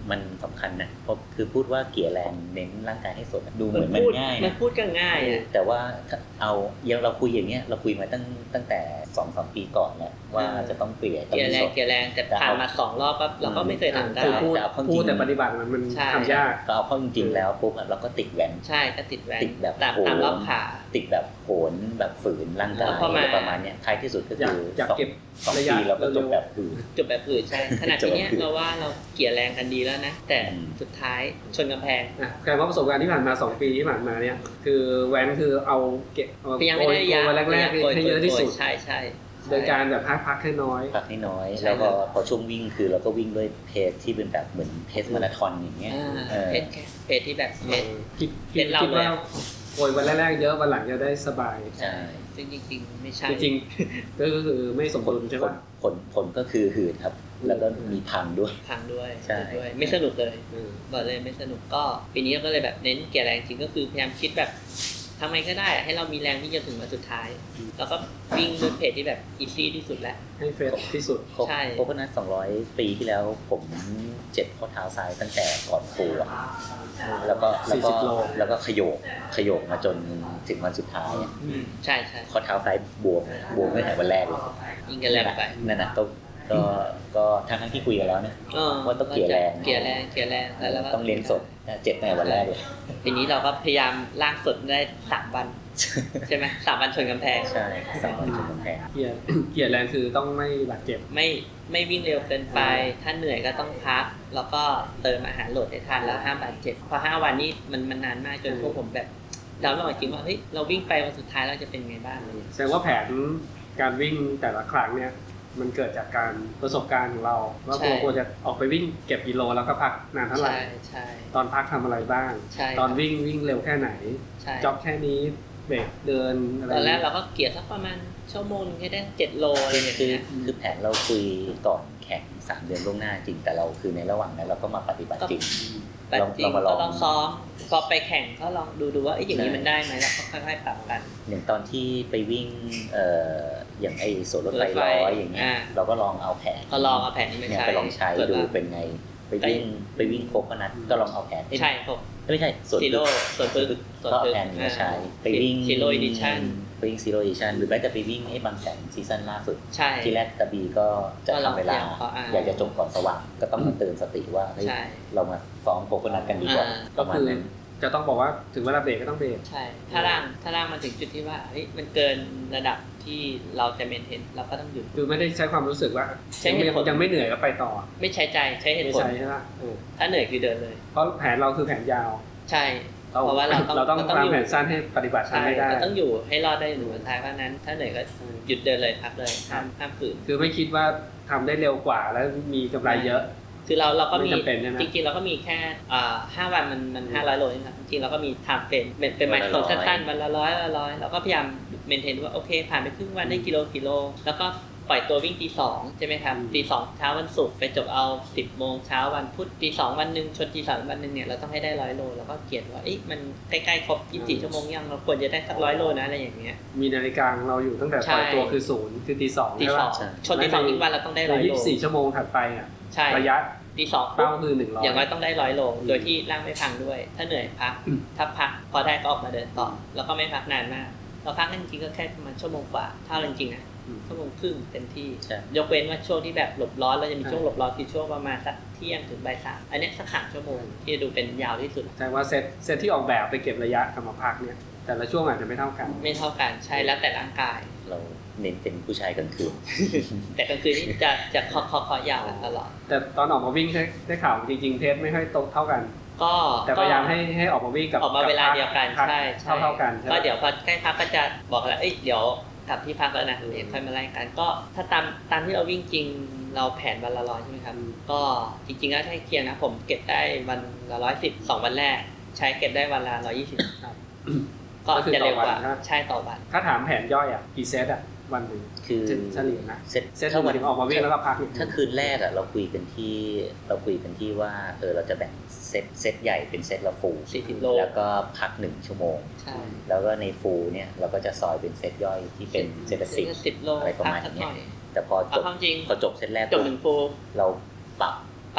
มันสำคัญนะเพราะคือพูดว่าเกลี่ยแรงเน้นร่างกายให้สดดูเหมือนมันง่ายนะมันพูดก็ง่ายอ่ะแต่ว่าเอายังเราคุยอย่างเงี้ยเราคุยมาตั้งตั้งแต่ สองถึงสาม ปีก่อนแล้วว่าจะต้องเกลี่ยเกลี่ยแรงเกลี่ยแรงแต่ผ่านมาสองรอบปั๊บเราก็ไม่เคยทำได้พูดพูดแต่ปฏิบัติมันมันทำยากก็เอาเข้าจริงๆแล้วปุ๊บเราก็ติดแว้นใช่ก็ติดแว้นติดแบบตามตามรอบขาติดแบบโหนแบบฝืนร่างกายประมาณเนี้ยท้ายที่สุดก็คืออยากเก็บสองปีแล้วก็จบแบบฝืนจบแบบฝืนใช่ขนาดนี้เราว่าเราเกลี่ยแรงกันดีแล้วนะแต่สุดท้ายชนกำแพงอ่ะแปลว่าประสบการณ์ที่ผ่านมาสองปีที่ผ่านมาเนี่ยคือแว้นคือเอาเก็บพยายามไม่ได้ยาแรกๆให้เยอะที่สุดใช่ใช่โดยการแบบพักพักให้น้อยพักให้น้อยแล้วก็พอช่วงวิ่งคือเราก็วิ่งด้วยเพจที่เป็นแบบเหมือนเพจมาราธอนอย่างเงี้ยเพจเพจที่แบบเพจเพจเราเลยโอยวันแรกๆเยอะวันหลังจะได้สบายใช่จริงจริงไม่ใช่จริงๆก็คือไม่สมดุลใช่ป่ะผลผลก็คือหืดครับแล้วก็มีพังด้วยพังด้วยใช่ด้วยไม่สนุกเลยบอกเลยไม่สนุกก็ปีนี้เราก็เลยแบบเน้นเกลี่ยแรงจริงก็คือพยายามคิดแบบทำไงก็ได้ให้เรามีแรงที่จะถึงมาสุดท้ายแล้วก็วิ่งด้วยเพจที่แบบอีซี่ที่สุดแล้วให้เฟรชที่สุดใช่เพราะนั้นสองร้อยปีที่แล้วผมเจ็บข้อเท้าซ้ายตั้งแต่ก่อนฟูอ่ะแล้วก็แล้วก็แล้วก็ขยโยกขยโยกมาจนถึงวันสุดท้ายอ่ะใช่ใช่ข้อเท้าซ้ายบวมบวมตั้งแต่วันแรกเลยยิงกันแรงไปนั่นน่ะก็ก็ก็ทั้งที่คุยกันแล้วเนี่ยว่าต้องเกลี่ยแรงเกลี่ยแรงเกลี่ยแรงแล้วก็ต้องเลี้ยงสดเจ็บตั้งแต่วันแรกเลยทีนี้เราก็พยายามล่างสดได้สามวันใช่ไหมสามวันชนกำแพงใช่สามวันชนกำแพงเกลี่ยเกลี่ยแรงคือต้องไม่บาดเจ็บไม่ไม่วิ่งเร็วเกินไปถ้าเหนื่อยก็ต้องพักแล้วก็เติมอาหารโหลดให้ทันแล้วห้ามบาดเจ็บเพราะห้าวันนี้มันมันนานมากจนพวกผมแบบเราไม่จริงว่าเฮ้ยเราวิ่งไปวันสุดท้ายเราจะเป็นไงบ้างเลยแสดงว่าแผนการวิ่งแต่ละครั้งเนี่ยมันเกิดจากการประสบการณ์ของเราว่าโควรจะออกไปวิ่งเก็บกิโลแล้วก็พักนานเท่าไหร่ตอนพักทำอะไรบ้างตอนวิ่งวิ่งเร็วแค่ไหนจ็อกแค่นี้เบรกเดินอะไรตอนแรกเราก็เกี่ยสักประมาณชั่วโมงนึงให้ได้เจ็ดโลอะไรอย่างเงี้ยคือแผนเราคุยก่อนแข่งสามเดือนล่วงหน้าจริงแต่เราคือในระหว่างนั้นเราก็มาปฏิบัติจริงเราเรามาลองซ้อมพอไปแข่งก็ลองดูดูว่าไอ้อย่างนี้มันได้ไหมแล้วก็ค่อยๆปรับกันอย่างตอนที่ไปวิ่งเอ่ออย่างไอ้สวนรถไฟร้อยอย่างเงี้ยเราก็ลองเอาแผนก็ลองเอาแผนนี้มาใช้ไปลองใช้ดูเป็นไงไปวิ่งไปวิ่งโคกนัดก็ลองเอาแผนใช่ครับไม่ใช่สวนซีโร่สวนตึกก็แผนมาใช้ไปวิ่งซีโร่อีดิชั่นไปวิ่งซีโร่อีดิชั่นหรือแม้แต่ไปวิ่งให้บางแสนซีซั่นล่าสุดที่แรกตะบีก็จะทำเวลาอยากจะจบก่อนสว่างก็ต้องมาเตือนสติว่าเฮ้ยเรามาซ้อมโคกนัดกันดีกว่าก็คือจะต้องบอกว่าถึงเวลาเบรกก็ต้องเบรกใช่ถ้าล่างถ้าล่างมาถึงจุดที่ว่าเฮ้ยมันเกินระดับที่เราจะเมนเทนเราก็ต้องหยุดคือไม่ได้ใช้ความรู้สึกว่ายังไม่เหนื่อยก็ไปต่อไม่ใช้ใจใช้เหตุผลใช่ไหมถ้าเหนื่อยคือเดินเลยเพราะแผนเราคือแผนยาวใช่เพราะว่าเราเราต้องวางแผนสั้นให้ปฏิบัติไม่ได้เราต้องอยู่ให้รอดได้หนึ่งวันท้ายเพราะนั้นถ้าเหนื่อยก็หยุดเดินเลยพักเลยห้ามห้ามฝืนคือไม่คิดว่าทำได้เร็วกว่าแล้วมีกำไรเยอะคือเราเราก็มีจริงๆเราก็มีแค่อ่าห้าวันมันมันห้าร้อยโลเองครับจริงๆเราก็มีไทม์เฟรมเป็นเป็นไมล์ของสั้นๆวันละร้อยละร้อยเราก็พยายามเมนเทนว่าโอเคผ่านไปครึ่งวันได้กิโลกิโลแล้วก็ปล่อยตัววิ่งตีสองใช่ไหมครับตีสองเช้าวันศุกร์ไปจบเอาสิบโมงเช้าวันพุธตีสองวันนึงชนตีสามวันนึงเนี่ยเราต้องให้ได้ร้อยโลแล้วก็เขียนว่าเอ๊ะมันใกล้ๆครบยี่สิบสี่ชั่วโมงยังเราควรจะได้สักร้อยโลนะอะไรอย่างเงี้ยมีนาฬิกาเราอยู่ตั้งแต่ปล่อยตัวคือศูนย์คือตีสองใช่ป่ะชนตีสองอีกวันเราต้องได้ร้อยโลยี่สิบสี่ชั่วโมงถัดไปอ่ะระยะตีสองเป้าคือหนึ่งร้อยอย่างน้อยต้องได้ร้อยโลโดยที่ร่างไม่พังด้วยถ้าเหนื่อยพักถ้าพักพอได้ก็ออกมาเดินต่อแล้วก็ไม่พักนานมากเราพักจริงๆก็แค่ประมาณชั่วโมงกว่าถ้าจริงๆนะชั่วโมงครึ่งเต็มที่ยกเว้นว่าช่วงที่แบบหลบร้อนเราจะมีช่วงหลบร้อนคือช่วงประมาณสักเที่ยงถึงบ่ายสามอันนี้สักสามชั่วโมงที่จะดูเป็นยาวที่สุดแสดงว่าเซตเซตที่ออกแบบไปเก็บระยะกับมาพักเนี่ยแต่ละช่วงอาจจะไม่เท่ากันไม่เท่ากันใช่แล้วแต่ร่างกายเราเน้นเป็นผู้ชายกลางคืนแต่กลางคืนนี่จะจะคอคอคอยาวตลอดแต่ตอนออกมาวิ่งได้ข่าวจริงๆเทสไม่ค่อยตรงเท่ากันก็แต่พยายามให้ให้ออกมาวิ่งกับออกมาเวลาเดียวกันใช่เท่าเท่ากันก็เดี๋ยวพอใกล้พักก็จะบอกแล้วเอ้ยเดี๋ยวกลับที่พักแล้วนะเดี๋ยวค่อยมาไล่กันก็ถ้าตามตามที่เราวิ่งจริงเราแผนวันละร้อยใช่ไหมครับก็จริงๆก็ใช้เคียงนะผมเก็บได้วันละร้อยสิบสองวันแรกใช้เก็บได้วันละร้อยยี่สิบก็จะเร็วกว่าใช่ต่อวันถ้าถามแผนย่อยอ่ะกี่เซตอ่ะวันหนึ่งคือเฉลี่ยนะเซตเซตถ้าวันถึงออกมาวิ่งแล้วก็พักถ้าคืนแรกอ่ะเราคุยกันที่เราคุยกันที่ว่าเออเราจะแบ่งเซตเซตใหญ่เป็นเซตละฟูลสี่สิบโลแล้วก็พักหนึ่งชั่วโมงใช่แล้วก็ในฟูลเนี่ยเราก็จะซอยเป็นเซตย่อยที่เป็นเซตละสิบอะไรประมาณนี้แต่พอจบพอจบเซตแรกจบหนึ่งฟูลเราปรับปรับป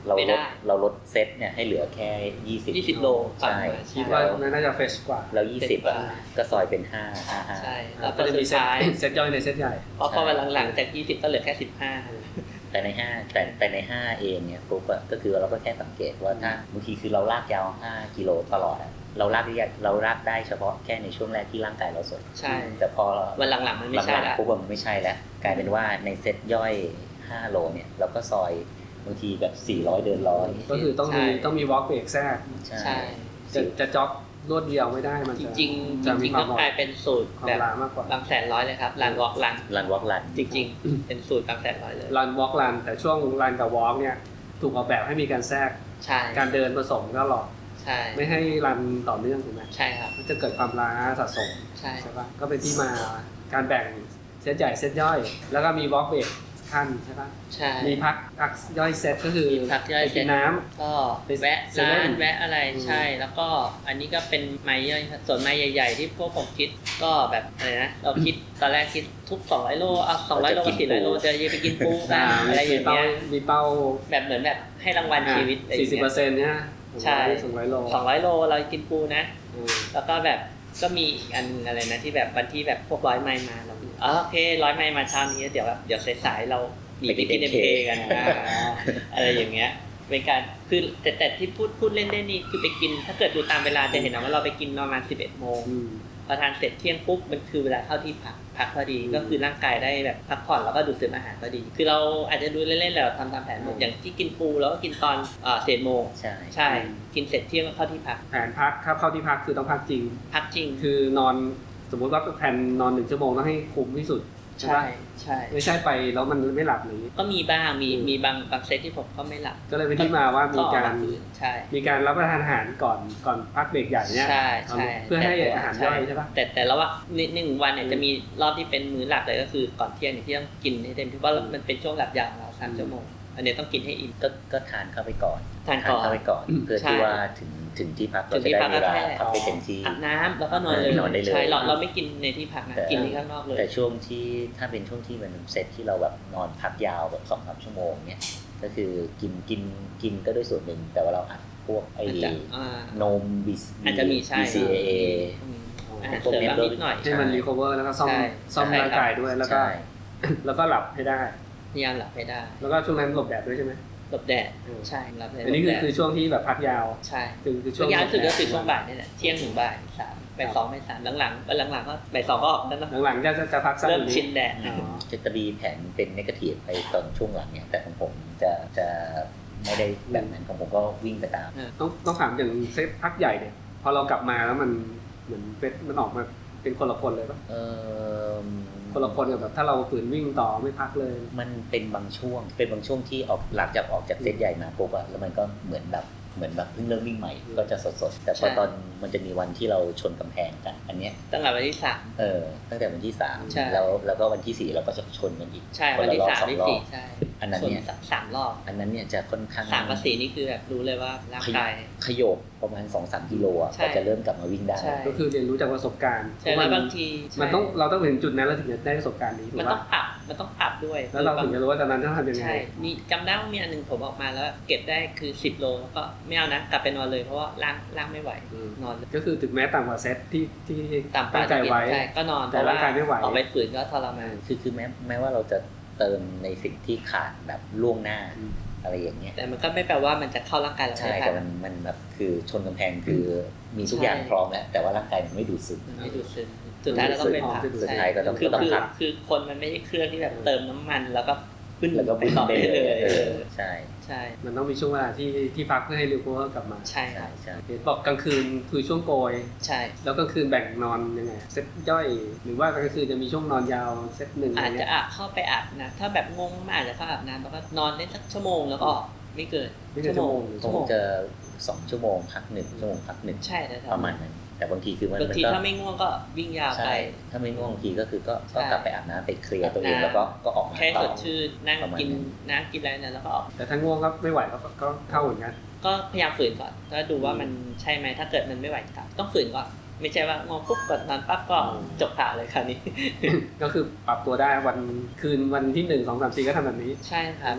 เราไม่ลได้ดเราลดเซตเนี่ยให้เหลือแค่ยี่สิบยี่สิบโลใช่คิดว่าน่าจะเฟชกว่าแล้วยี่สิบอ่ะก็ซอยเป็นห้า ห้า ห้าใช่แล้แล้ว วก็ก็จะสุมีดเซตท้ายเซตย่อยในเซตใหญ่เพราะพอวันหลังๆจากยี่สิบก็เหลือแค่สิบห้าแต่ในห้าแต่แต่ในห้าเองเนี่ยปุ๊บอะก็คือเราก็แค่สังเกตว่าถ้าบางทีคือเราลากยาวห้ากิโลตลอดอะเราลากได้เราลากได้เฉพาะแค่ในช่วงแรกที่ร่างกายเราสดใช่แต่พอวันหลังๆมันไม่ใช่หลังละๆปุ๊บมันไม่ใช่แล้วกลายเป็นว่าในเซตย่อยห้าโลเนี่ยเราก็ซอยบางทีแบบสี่ร้อยเดินร้อยก็คือต้องมีต้องมีวอล์กเบรกแทรกใช่ใช่จะจะจ็อกรวดเดียวไม่ได้มันจจะริงๆจจะมีริงคๆวาก็มกลายเป็นสูตรความแบบลามากกว่าบางแสนร้อยเลยครับรันวอล์กรันรันวอล์กรันจริงๆ เป็นสูตรบางแสนร้อยเลยรันวอล์กรันแต่ช่วงรันกับวอล์กเนี่ยถูกออกแบบให้มีการแทรกใช่การเดินผสมก็หลอกใช่ไม่ให้รันต่อเนื่องถูกไหมใช่ครับมันจะเกิดความล้าสะสมใช่ใช่ปะก็เป็นที่มาการแบ่งเซตใหญ่เซตย่อย แล้วก็มีวอล์กเบรกขั้นใช่ปะใช่มีพักพักย่อยเซตก็คือมีพักย่อยไปกินน้ก็ไปแวะเซเว่ร้าน นแวะอะไรอืมใช่ แล้วก็อันนี้ก็เป็นไม้ย่อยส่วนไม้ใหญ่ๆที่พวกผมคิดก็แบบอะไรนะเราคิดตอนแรกคิดทุกสองร้อยโลอ่ะสองร้อยโลกับสี่ร้อยโลจะไปกินปูำกันอ่าอะไรอย่างมีเป้าเงี้ยมีเป้าแบบเหมือนแบบให้รางวัลชีวิตอะไรอสี่ย่างสิบเงี้เปอร์เซ็นยต์เนี่ยใช่สองร้อยโลสองร้อยโลเรากินปูนะอืมแล้วก็แบบก็มีอีกอันอะไรนะที่แบบวันที่แบบพวกร้อยไมล์มาเราอ๋อโอเคร้อยไมล์มาเช้านี้เดี๋ยวแบบเดี๋ยวสายๆเราหนีไปกินเอ็มเคกันนะอะไรอย่างเงี้ยเป็นการคือแต่แต่ที่พูดพูดเล่นๆนี่คือไปกินถ้าเกิดดูตามเวลาจะเห็นนะว่าเราไปกินประมาณสิบเอ็ดโมงอืมพอทานเสร็จเที่ยงปุ๊บมันคือเวลาเข้าที่พักพักพอดีอืมก็คือร่างกายได้แบบพักผ่อนแล้วก็ดูดซึมอาหารพอดี คือเราอาจจะดูเล่นๆแหละเราทำตามแผนหมดอืมอย่างที่กินปูแล้วก็กินตอนเอ่อเศษโมงใช่ใช่ กินเสร็จเที่ยงก็เข้าที่พักแผนพักถ้าเข้าที่พักคือต้องพักจริงพักจริงคือนอนสมมุติว่าแผนนอนหนึ่งชั่วโมงต้องให้คุ้มที่สุดใช่ใช่ปะใช่ไม่ใช่ไปแล้วมันไม่หลับหรือก็มีบ้างมีอืมมีบางบางเซตที่ผมก็ไม่หลับก็เลยเป็นที่มาว่ามีการฝืนใช่มีการรับประทานอาหารก่อนก่อนพักเบรกใหญ่เนี่ยใช่ใช่เพื่อให้อาหารย่อยใช่ปะแต่แต่แล้วว่าหนึ่งวันเนี่ยอืมจะมีรอบที่เป็นมื้อหลักเลยก็คือก่อนเที่ยงเนี่ยที่ต้องกินให้เต็มที่เพราะมันเป็นช่วงหลับยาวของเราสามอืมชั่วโมงอันนี้ต้องกินให้อิ่มก็ก็ทานเข้าไปก่อนทานก่อนเข้าไปก่อนอืมเพื่อใช่ที่ว่าถึงถึงที่พักถึเรางจะที่ได้พักเวลาก็แค่พักไปเต็มที่อาบน้ำแล้วก็นอนเลยนอนได้เลยใช่เราเราไม่กินในที่พักนะแต่กินที่ข้างนอกเลยแต่ช่วงที่ถ้าเป็นช่วงที่มันเซตที่เราแบบนอนพักยาวแบบสองสามชั่วโมงเนี่ยก็คือกินกินกินก็ด้วยส่วนหนึ่งแต่ว่าเราอัดพวกไอ้อาจจะอ่านม บีอาจจะมีใช่บี ซี เอ เออืมอ๋ออาหารเสริมบ้างนิดหน่อยให้มันใช่รีคอเวอร์แล้วก็ซ่อมใช่ซ่อมใช่ร่างกายด้วยแล้วก็ใช่แล้วก็หลับให้ได้พยายามหลับให้ได้แล้วก็ช่วงนั้นหลบแดดด้วยใช่ไหมหลบแดดอืมใช่หลับให้อันนี้คือหลบแดดคือช่วงที่แบบพักยาวใช่คือคือช่ช่ววงงยาวสุดก็คือหลบแดช่วงบ่ายนี่แหละเที่ยงถึงบ่ายสามบ่ายสองบ่ายสามหลังๆวันหลังๆก็บ่ายสองก็ออกแล้วเนอะหลังๆจะจะจะพักสั้นเริ่อมย่างชินี้นแดดอ๋อจะจะมีแผนเป็นเนกาทีฟไปตอนช่วงหลังเนี่ยแต่ของผมจะจะไม่ได้แบบนั้นของผมก็วิ่งไปตามต้องต้องถามอย่างเซตพักใหญ่เนี่ยพอเรากลับมาแล้วมันเหมือนเป็นมันออกมาเป็นคนละคนเลยปะเออคนละคนกับแบบถ้าเราฝืนวิ่งต่อไม่พักเลยมันเป็นบางช่วง เป็นบางช่วงที่ออกหลังจากออกจากเซตใหญ่มาปุ๊บอะแล้วมันก็เหมือนแบบเหมือนแบบเพิ่งเริ่มวิ่งใหม่ก็จะสดๆแต่พอตอนมันจะมีวันที่เราชนกำแพงกันอันเนี้ยตั้งแต่วันที่สามเออตั้งแต่วันที่สามใช่แล้วแล้วก็วันที่สี่เราก็จะชนกันอีกใช่ควันนละที่รอบสามสองที่รอสี่บใช่อันนั้นเนี่ยส่วสามรอบอันนั้นเนี่ยจะค่อนข้างสามกับสี่นี่คือแบบรู้เลยว่าร่างกายขยบประมาณ สองถึงสาม กิโลอ่ะใช่ก็จะเริ่มกลับมาวิ่งได้ใช่ก็คือเรียนรู้จากประสบการณ์ใช่แล้วบางทีใช่มันต้องเราต้องถึงจุดนั้นเราถึงจะได้ประสบการณ์นี้ถูกมันต้องปะปรับมันต้องปรับด้วยแล้วเราถึงจะรู้ว่าตอนนั้นต้องทำยังไงใช่มีจำได้ว่ามีอันหนึงผมออกมาแล้วเก็บได้คือสิบโลแล้วก็ไม่เอานะกลับไปนอนเลยเพราะว่าร่างร่างไม่ไหวอืมนอนเลยก็คือถึงแม้ต่ำกว่าเซตที่ที่ตามปตั้กงใจติไว้ใช่ก็นอนแต่ร่างกายไม่ไหวออกไปฝืนก็ทรมานคือคือแม้แม้ว่าเราจะเติมในสิ่งที่ขาดแบบล่วงหน้าอืมอะไรอย่างเงี้ยแต่มันก็ไม่แปลว่ามันจะเข้าร่างกายเราใช่ได้แต่ทัมัน นมันแบบคือชนกำแพงคือมีทุกอย่างใช่พร้อมแล้วแต่ว่าร่างกายมันไม่ดูดซึมมันไม่ดูดซึมสุดท้ายเราต้องไปพักสุดท้ายก็ต้องคือก็ต้องคือพักคือคนมันไม่ใช่เครื่องที่แบบเติมน้ำมันแล้วก็ขึ้นแล้วก็ไปวิ่งต่อได้ได้เลเลย ยเออใช่ใช่มันต้องมีช่วงเวลาที่ที่พักเพื่อให้รีคอเวอร์กลับมาใช่คใช่รับใช่เห็นบอกกลางคืนคือช่วงโกยใช่แล้วกลางคืนแบ่งนอนยังไงเซตย่อย หรือว่ากลางคืนจะมีช่วงนอนยาวเซตหนึ่งอาจไรจะเงี้ยอาบเข้าไปอาบนะถ้าแบบงงมากอาจจะเข้าอาบน้ำแล้วก็นอนได้สักชั่วโมงแล้วก็ออกไม่เกินไม่เกินชั่วโมงหรือผชั่วมโมงจะสองชั่วโมงพักหนึ่งชั่วโมงพักหนึ่งใช่แต่ประมาณนั้นแต่บางทีคือมันบางมันทีก็ถ้าไม่ง่วงก็วิ่งยาวไปใช่ถ้าไม่ง่วงบางทีก็คือก็ก็ใช่กลับไปอาบน้ำไปเคลียร์ตัวเองอาบน้ำแล้วก็ก็ออกมาแค่ต่สอดชื่นนั่งประมาณกินนั้นน้ำกินอะไรนั่นแล้วก็ออกแต่ถ้าง่วงก็ไม่ไหวก็ก็เข้าเหมือนกันก็พยายามฝืนก่อนแล้วดูว่ามันใช่ไหมถ้าเกิดมันไม่ไหวกลับต้องฝืนก่อนไม่ใช่ว่างอปุ๊บกดนอนปั๊บก็จบข่าวเลยคราวนี้ก็คือปรับตัวได้วันคืนวันที่หนึ่งสองสามสี่ก็ทำแบบนี้ใช่ครับค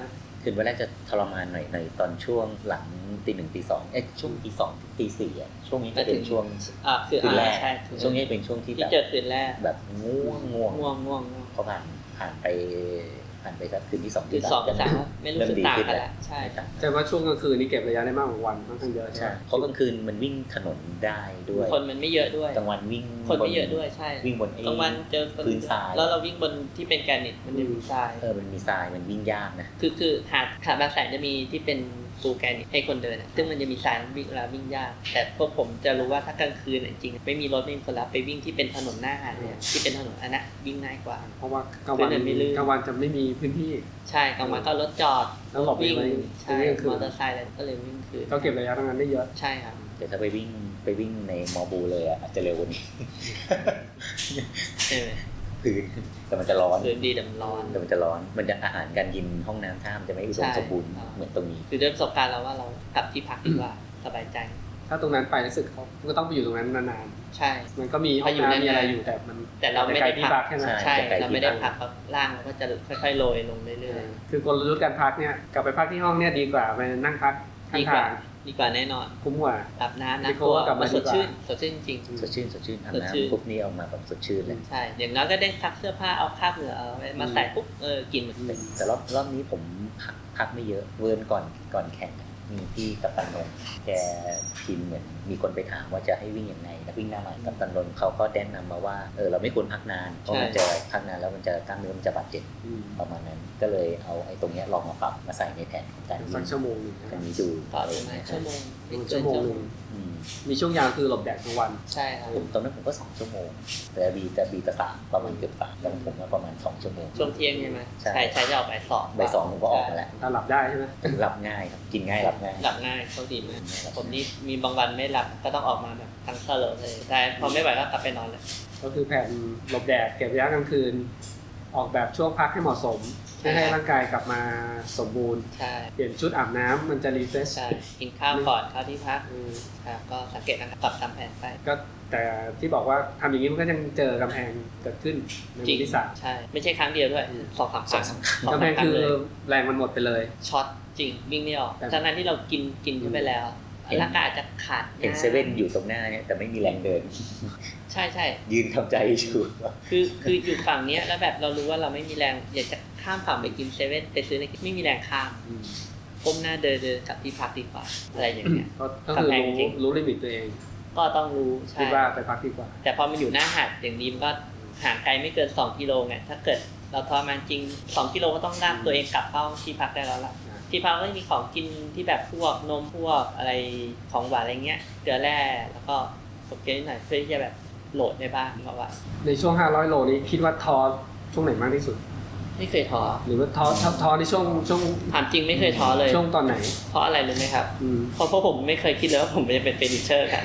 คืนวันแรกจะทรมานหน่อยในตอนช่วงหลังตีหนึ่งตีสองเอ๊ะช่วงตีสองตีสี่อ่ะช่วงนี้จะเป็นช่วงอ่าคือคืนแรกใช่ช่วงนี้เป็นช่วงที่ที่แบบเจอคืนแรกแบบง่วงง่วงง่วงง่วงง่วงพอผ่านผ่านไปผ่านไปสักคืนที่สองคืนสองสามไม่รู้สึกต่างกันแล้วใช่แต่ว่าช่วงกลางคืนนี่เก็บระยะได้มากกว่าวันค่อนข้างเยอะใช่ใช่ไหมเพราะกลางคืนมันวิ่งถนนได้ด้วยคนมันไม่เยอะด้วยกลางวันวิ่งคนไม่เยอะด้วยใช่วิ่งบนกลางวันเจอพื้นทรายแล้วเราวิ่งบนที่เป็นแกรนิตมันจะมีทรายเออมันมีทรายมันวิ่งยากนะคือคือหาดหาดบางแสนจะมีที่เป็นปูแกรนิตให้คนเดินอะซึ่งมันจะมีทรายวิ่งเวลาวิ่งยากแต่พวกผมจะรู้ว่าถ้ากลางคืนจริงไม่มีรถไม่มีคนรับไปวิ่งที่เป็นถนนหน้าหาดเนี่ยที่เป็นถนนอันนั้นวิ่งง่ายกว่าเพราะว่ากลางวันพื้นมันไม่ลื่นกลางวันจะไม่มีพื้นที่ใช่กลางวันก็รถจอดแล้วหลบวิ่งไปใช่วิ่งคืนมอเตอร์ไซค์อะไรก็เลยวิ่งคืนก็เก็บระยะตรงนั้นได้เยอะใช่ครับแต่ถ้าไปวิ่งไปวิ่งในมอบูเลยอ่ะอาจจะเร็วกว่านี้ใช่ไหมพื้นแต่มันจะร้อนพื้นดีแต่มันร้อนแต่มันจะร้อนมันจะอาหารการกินห้องน้ำท่ามันจะไม่อุดมสมบูรณ์เหมือนตรงนี้คือด้วยประสบการณ์เราว่าเรากลับที่พักดีกว่าสบายใจถ้าตรงนั้นไปรู้สึกเขาก็ต้องไปอยู่ตรงนั้นนานใช่ๆมันก็มีห้องน้ำมีอะไรอยู่แต่มันแต่เราไม่ได้ที่พัพักกใช่ไหมใช่เราไม่ได้พักครับล่างเราก็จะค่อยๆโรยลงเรื่อยคือกลยุทธ์การพักเนี่ยกลับไปพักที่ห้องเนี่ยดีกว่าไปนั่งพักๆข้าดีงกว่าทางดีกว่าแน่นอนคุ้มกว่าอาบน้ำนะพี่โค้กกลับมาสดดีกว่าชื่นสดชื่นจริงสดชื่นสดชื่นอาบสดชื่นน้ำปุ๊บนี่ออกมาแบบสดชื่นเลยใช่อย่างน้อยก็ได้ซักเสื้อผ้าเอาคราบเหงื่อเอาไว้มาใส่ปุ๊บเออกินเหมือนแต่รอบรอบนี้ผมพักพักไม่เยอะเวิร์นก่อนก่อนแข่งมีพี่กัปตันนนท์แกพิมพ์เหมือนมีคนไปถามว่าจะให้วิ่งยังไงนักวิ่งหน้าใหม่กัปตันนนท์เขาก็แนะนำมาว่าเออเราไม่ควรพักนานเพราะมันจะพักนานแล้วมันจะกล้ามเนื้อมันจะบาดเจ็บอืมประมาณนั้นก็เลยเอาไอ้ตรงเนี้ยลองมาปรับมาใส่ในแผนของการสัวิ่กงชั่วโมงหนึงกันนี้ดูต่อเลยไหมชั่วโมงไม่เกิชั่นวโมงชั่วหโมนึงงอืมมีช่วงยาวคือหลบแดดทั้งวันใช่ครับผมตอนนั้นผมก็สองชั่วโมงแต่บีแต่บีแต่สามประมาณเกือบสามแล้วผมก็ประมาณสองชั่วโมงช่วงเที่ยงใช่ไหมใช่ใช่ใช่จะออกบ่ายสองบ่ายสองผมก็ออกมาแล้วถ้าหลับได้ใช่ไหมหลับง่ายครับกินง่ายหลับง่ายหลับง่ายโชคดีมากผมนี่มีบางวันไม่หลับก็ต้องออกมาแบบทั้งเซอร์เลยแต่พอไม่ไหวก็กลับไปนอนเลยก็คือแผนหลบแดดเก็บระยะกลางคืน ออกแบบช่วงพักให้เหมาะสมเพื่อให้ร่างกายกลับมาสมบูรณ์ใช่เปลี่ยนชุดอาบน้ำมันจะรีเฟรชใช่กินข้าวก่อนเข้าที่พักอืมครับก็สังเกตนะครับปรับตามแผนไปก็แต่ที่บอกว่าทำอย่างนี้มันก็ยังเจอกำแพงเกิดขึ้นในจริวันงที่สามใช่ไม่ใช่ครั้งเดียวด้วยสองสามครั้งสองกำแพสามงครั้งคือเลยแรงมันหมดไปเลยช็อตจริงวิ่งไม่ออกแต่จากนั้นที่เรากินกินเข้าไปแล้วร่างกายอาจจะขาดเห็นเซเว่นอยู่ตรงหน้าเนี่ยแต่ไม่มีแรงเดินใช่ใช่ยืนทำใจอยู่คือคืออยู่ฝั่งเนี้ยแล้วแบบเรารู้ว่าเราไม่มีแรงอยากจะข้ามฝั่งไปกินเซเว่นไปซื้อในไม่มีแรงข้ามอืมก้มหน้าเดินเดินกลับที่พักดีกว่าอะไรอย่างเงี้ยก็ก็คือกำแพงจริรู้งรู้ลิมิตตัวเองก็ต้องรู้ใช่คิดว่าไปพักดีกว่าแต่พอมันอยู่หน้าหาดอย่างนี้มันก็ห่างไกลไม่เกินสองกิโลไงถ้าเกิดเราทรมานจริงสองกิโลก็ต้องลากตัวเองกลับเข้าที่พักได้แล้วล่ะอ่าที่พักก็มีของกินที่แบบพวกนมพวกอะไรของหวานอะไรเงี้ยเกลือแร่แล้วก็สเกลนิดหน่อยเพื่อที่จะแบบโหลดได้บ้างเพราะว่าในช่วงห้าร้อยโลนี้คิดว่าท้อช่วงไหนมากที่สุดไม่เคยท้อหรือว่าท้อท้อท้อในช่วงช่วงถามจริงไม่เคยท้อเลยช่วงตอนไหนเพราะอะไรรู้ไหมครับอืมเพราะพวกผมไม่เคยคิดเลยว่าผมจะเป็นเฟรนิเจอร์กัน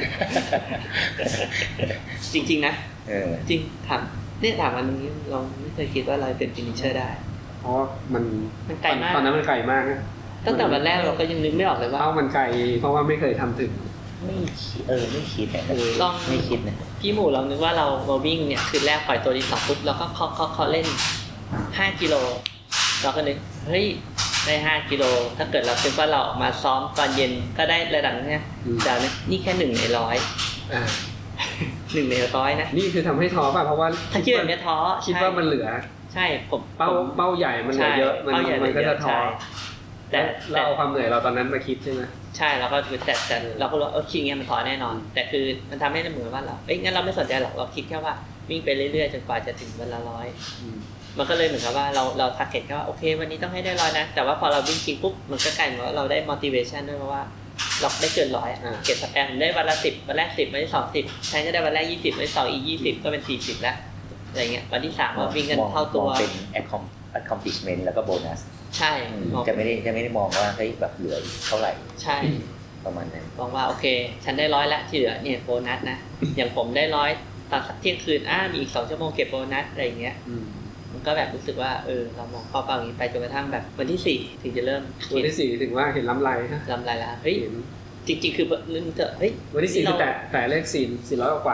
จริงๆนะเออจริงถามเนี่ยถามวันนี้เราไม่เคยคิดว่าเราเป็นเฟรนิเจอร์ได้เพราะมันมันไกลมากตอนนั้นมันไกลมากนะตั้งแต่วันแรกเราก็ยังนึกไม่ออกเลยว่าเป้ามันไกลเพราะว่าไม่เคยทำถึงไม่คิดเออไม่คิดเนี่ยลองไม่คิดนะพี่หมูเรานึกว่าเราเราวิ่งเนี่ยคืนแรกปล่อยตัวที่สองปุ๊บแล้วก็เขาเขาเขาเล่นห้ากิโลเราก็นึกเฮ้ยได้ห้ากิโลถ้าเกิดเราคิดว่าเราออกมาซ้อมตอนเย็นก็ได้ระดับนี้อืมแต่นี่แค่หนึ่งในร้อยอ่าหนึ่งในร้อยนะนี่คือทำให้ท้อป่ะเพราะว่าถ้าคิดแบบนี้ท้อคิดว่ามันเหลือใช่ผมเป้าผมเป้าใหญ่มันเหลือเยอะมันใช่เป้าใหญ่มันก็จะท้อใช่แต่แต่เราเอาความเหนื่อยเราตอนนั้นมาคิดใช่ไหมใช่เราก็คือแต่แต่เราก็รู้ว่าเออคิดอย่างเงี้ยมันท้อแน่นอน แต่คือมันทำให้เหมือนว่าเราเอ้ยงั้นเราไม่สนใจหรอกเราคิดแค่ว่าวิ่งไปเรื่อยๆจนกว่าจะถึงวันละร้อยอืมมันก็เลยเหมือนกับว่าเราเราทาร์เก็ตแค่ว่าโอเควันนี้ต้องให้ได้ร้อยนะแต่ว่าพอเราวิ่งจริงปุ๊บมันก็กลายเป็นว่าเราได้ motivation ด้วยเพราะว่าเราได้เกินร้อยอะเก็บสแปมได้วันละสิบวันแรกสิบวันที่สองสิบแทนก็ได้วันแรกยี่สิบวันที่สองอีกยี่สิบก็เป็นสี่สิบแล้วอะไรเงี้ยวันที่สามเราวิ่งกันเท่าตัวมองเป็น accomplishment แล้วก็โบนัสใช่มองจะไม่ได้จะไม่ได้มองว่าเฮ้ยแบบเหลือเท่าไหร่ใช่ประมาณนั้นมองว่าโอเคฉันได้ร้อยแล้วที่เหลือเนี่ยโบนัสนะ อย่างผมได้ร้อยตอนสักเที่ยงคืนอ่ามีอีกสองชั่วโมงเก็บโบนัสอะไรเงี้ยอืมมันก็แบบรู้สึกว่าเออเรามองเป้าๆอย่างนี้ไปจนกระทั่งแบบวันที่สี่ถึงจะเริ่มวันที่สี่ถึงว่าเห็นล้ำไรฮะลำลายละเฮ้ยเห็นจริงๆคือนึกเถอะเฮ้ยวันที่สี่คือแต่แต่เลขสี่สี่ร้อยกว่าใ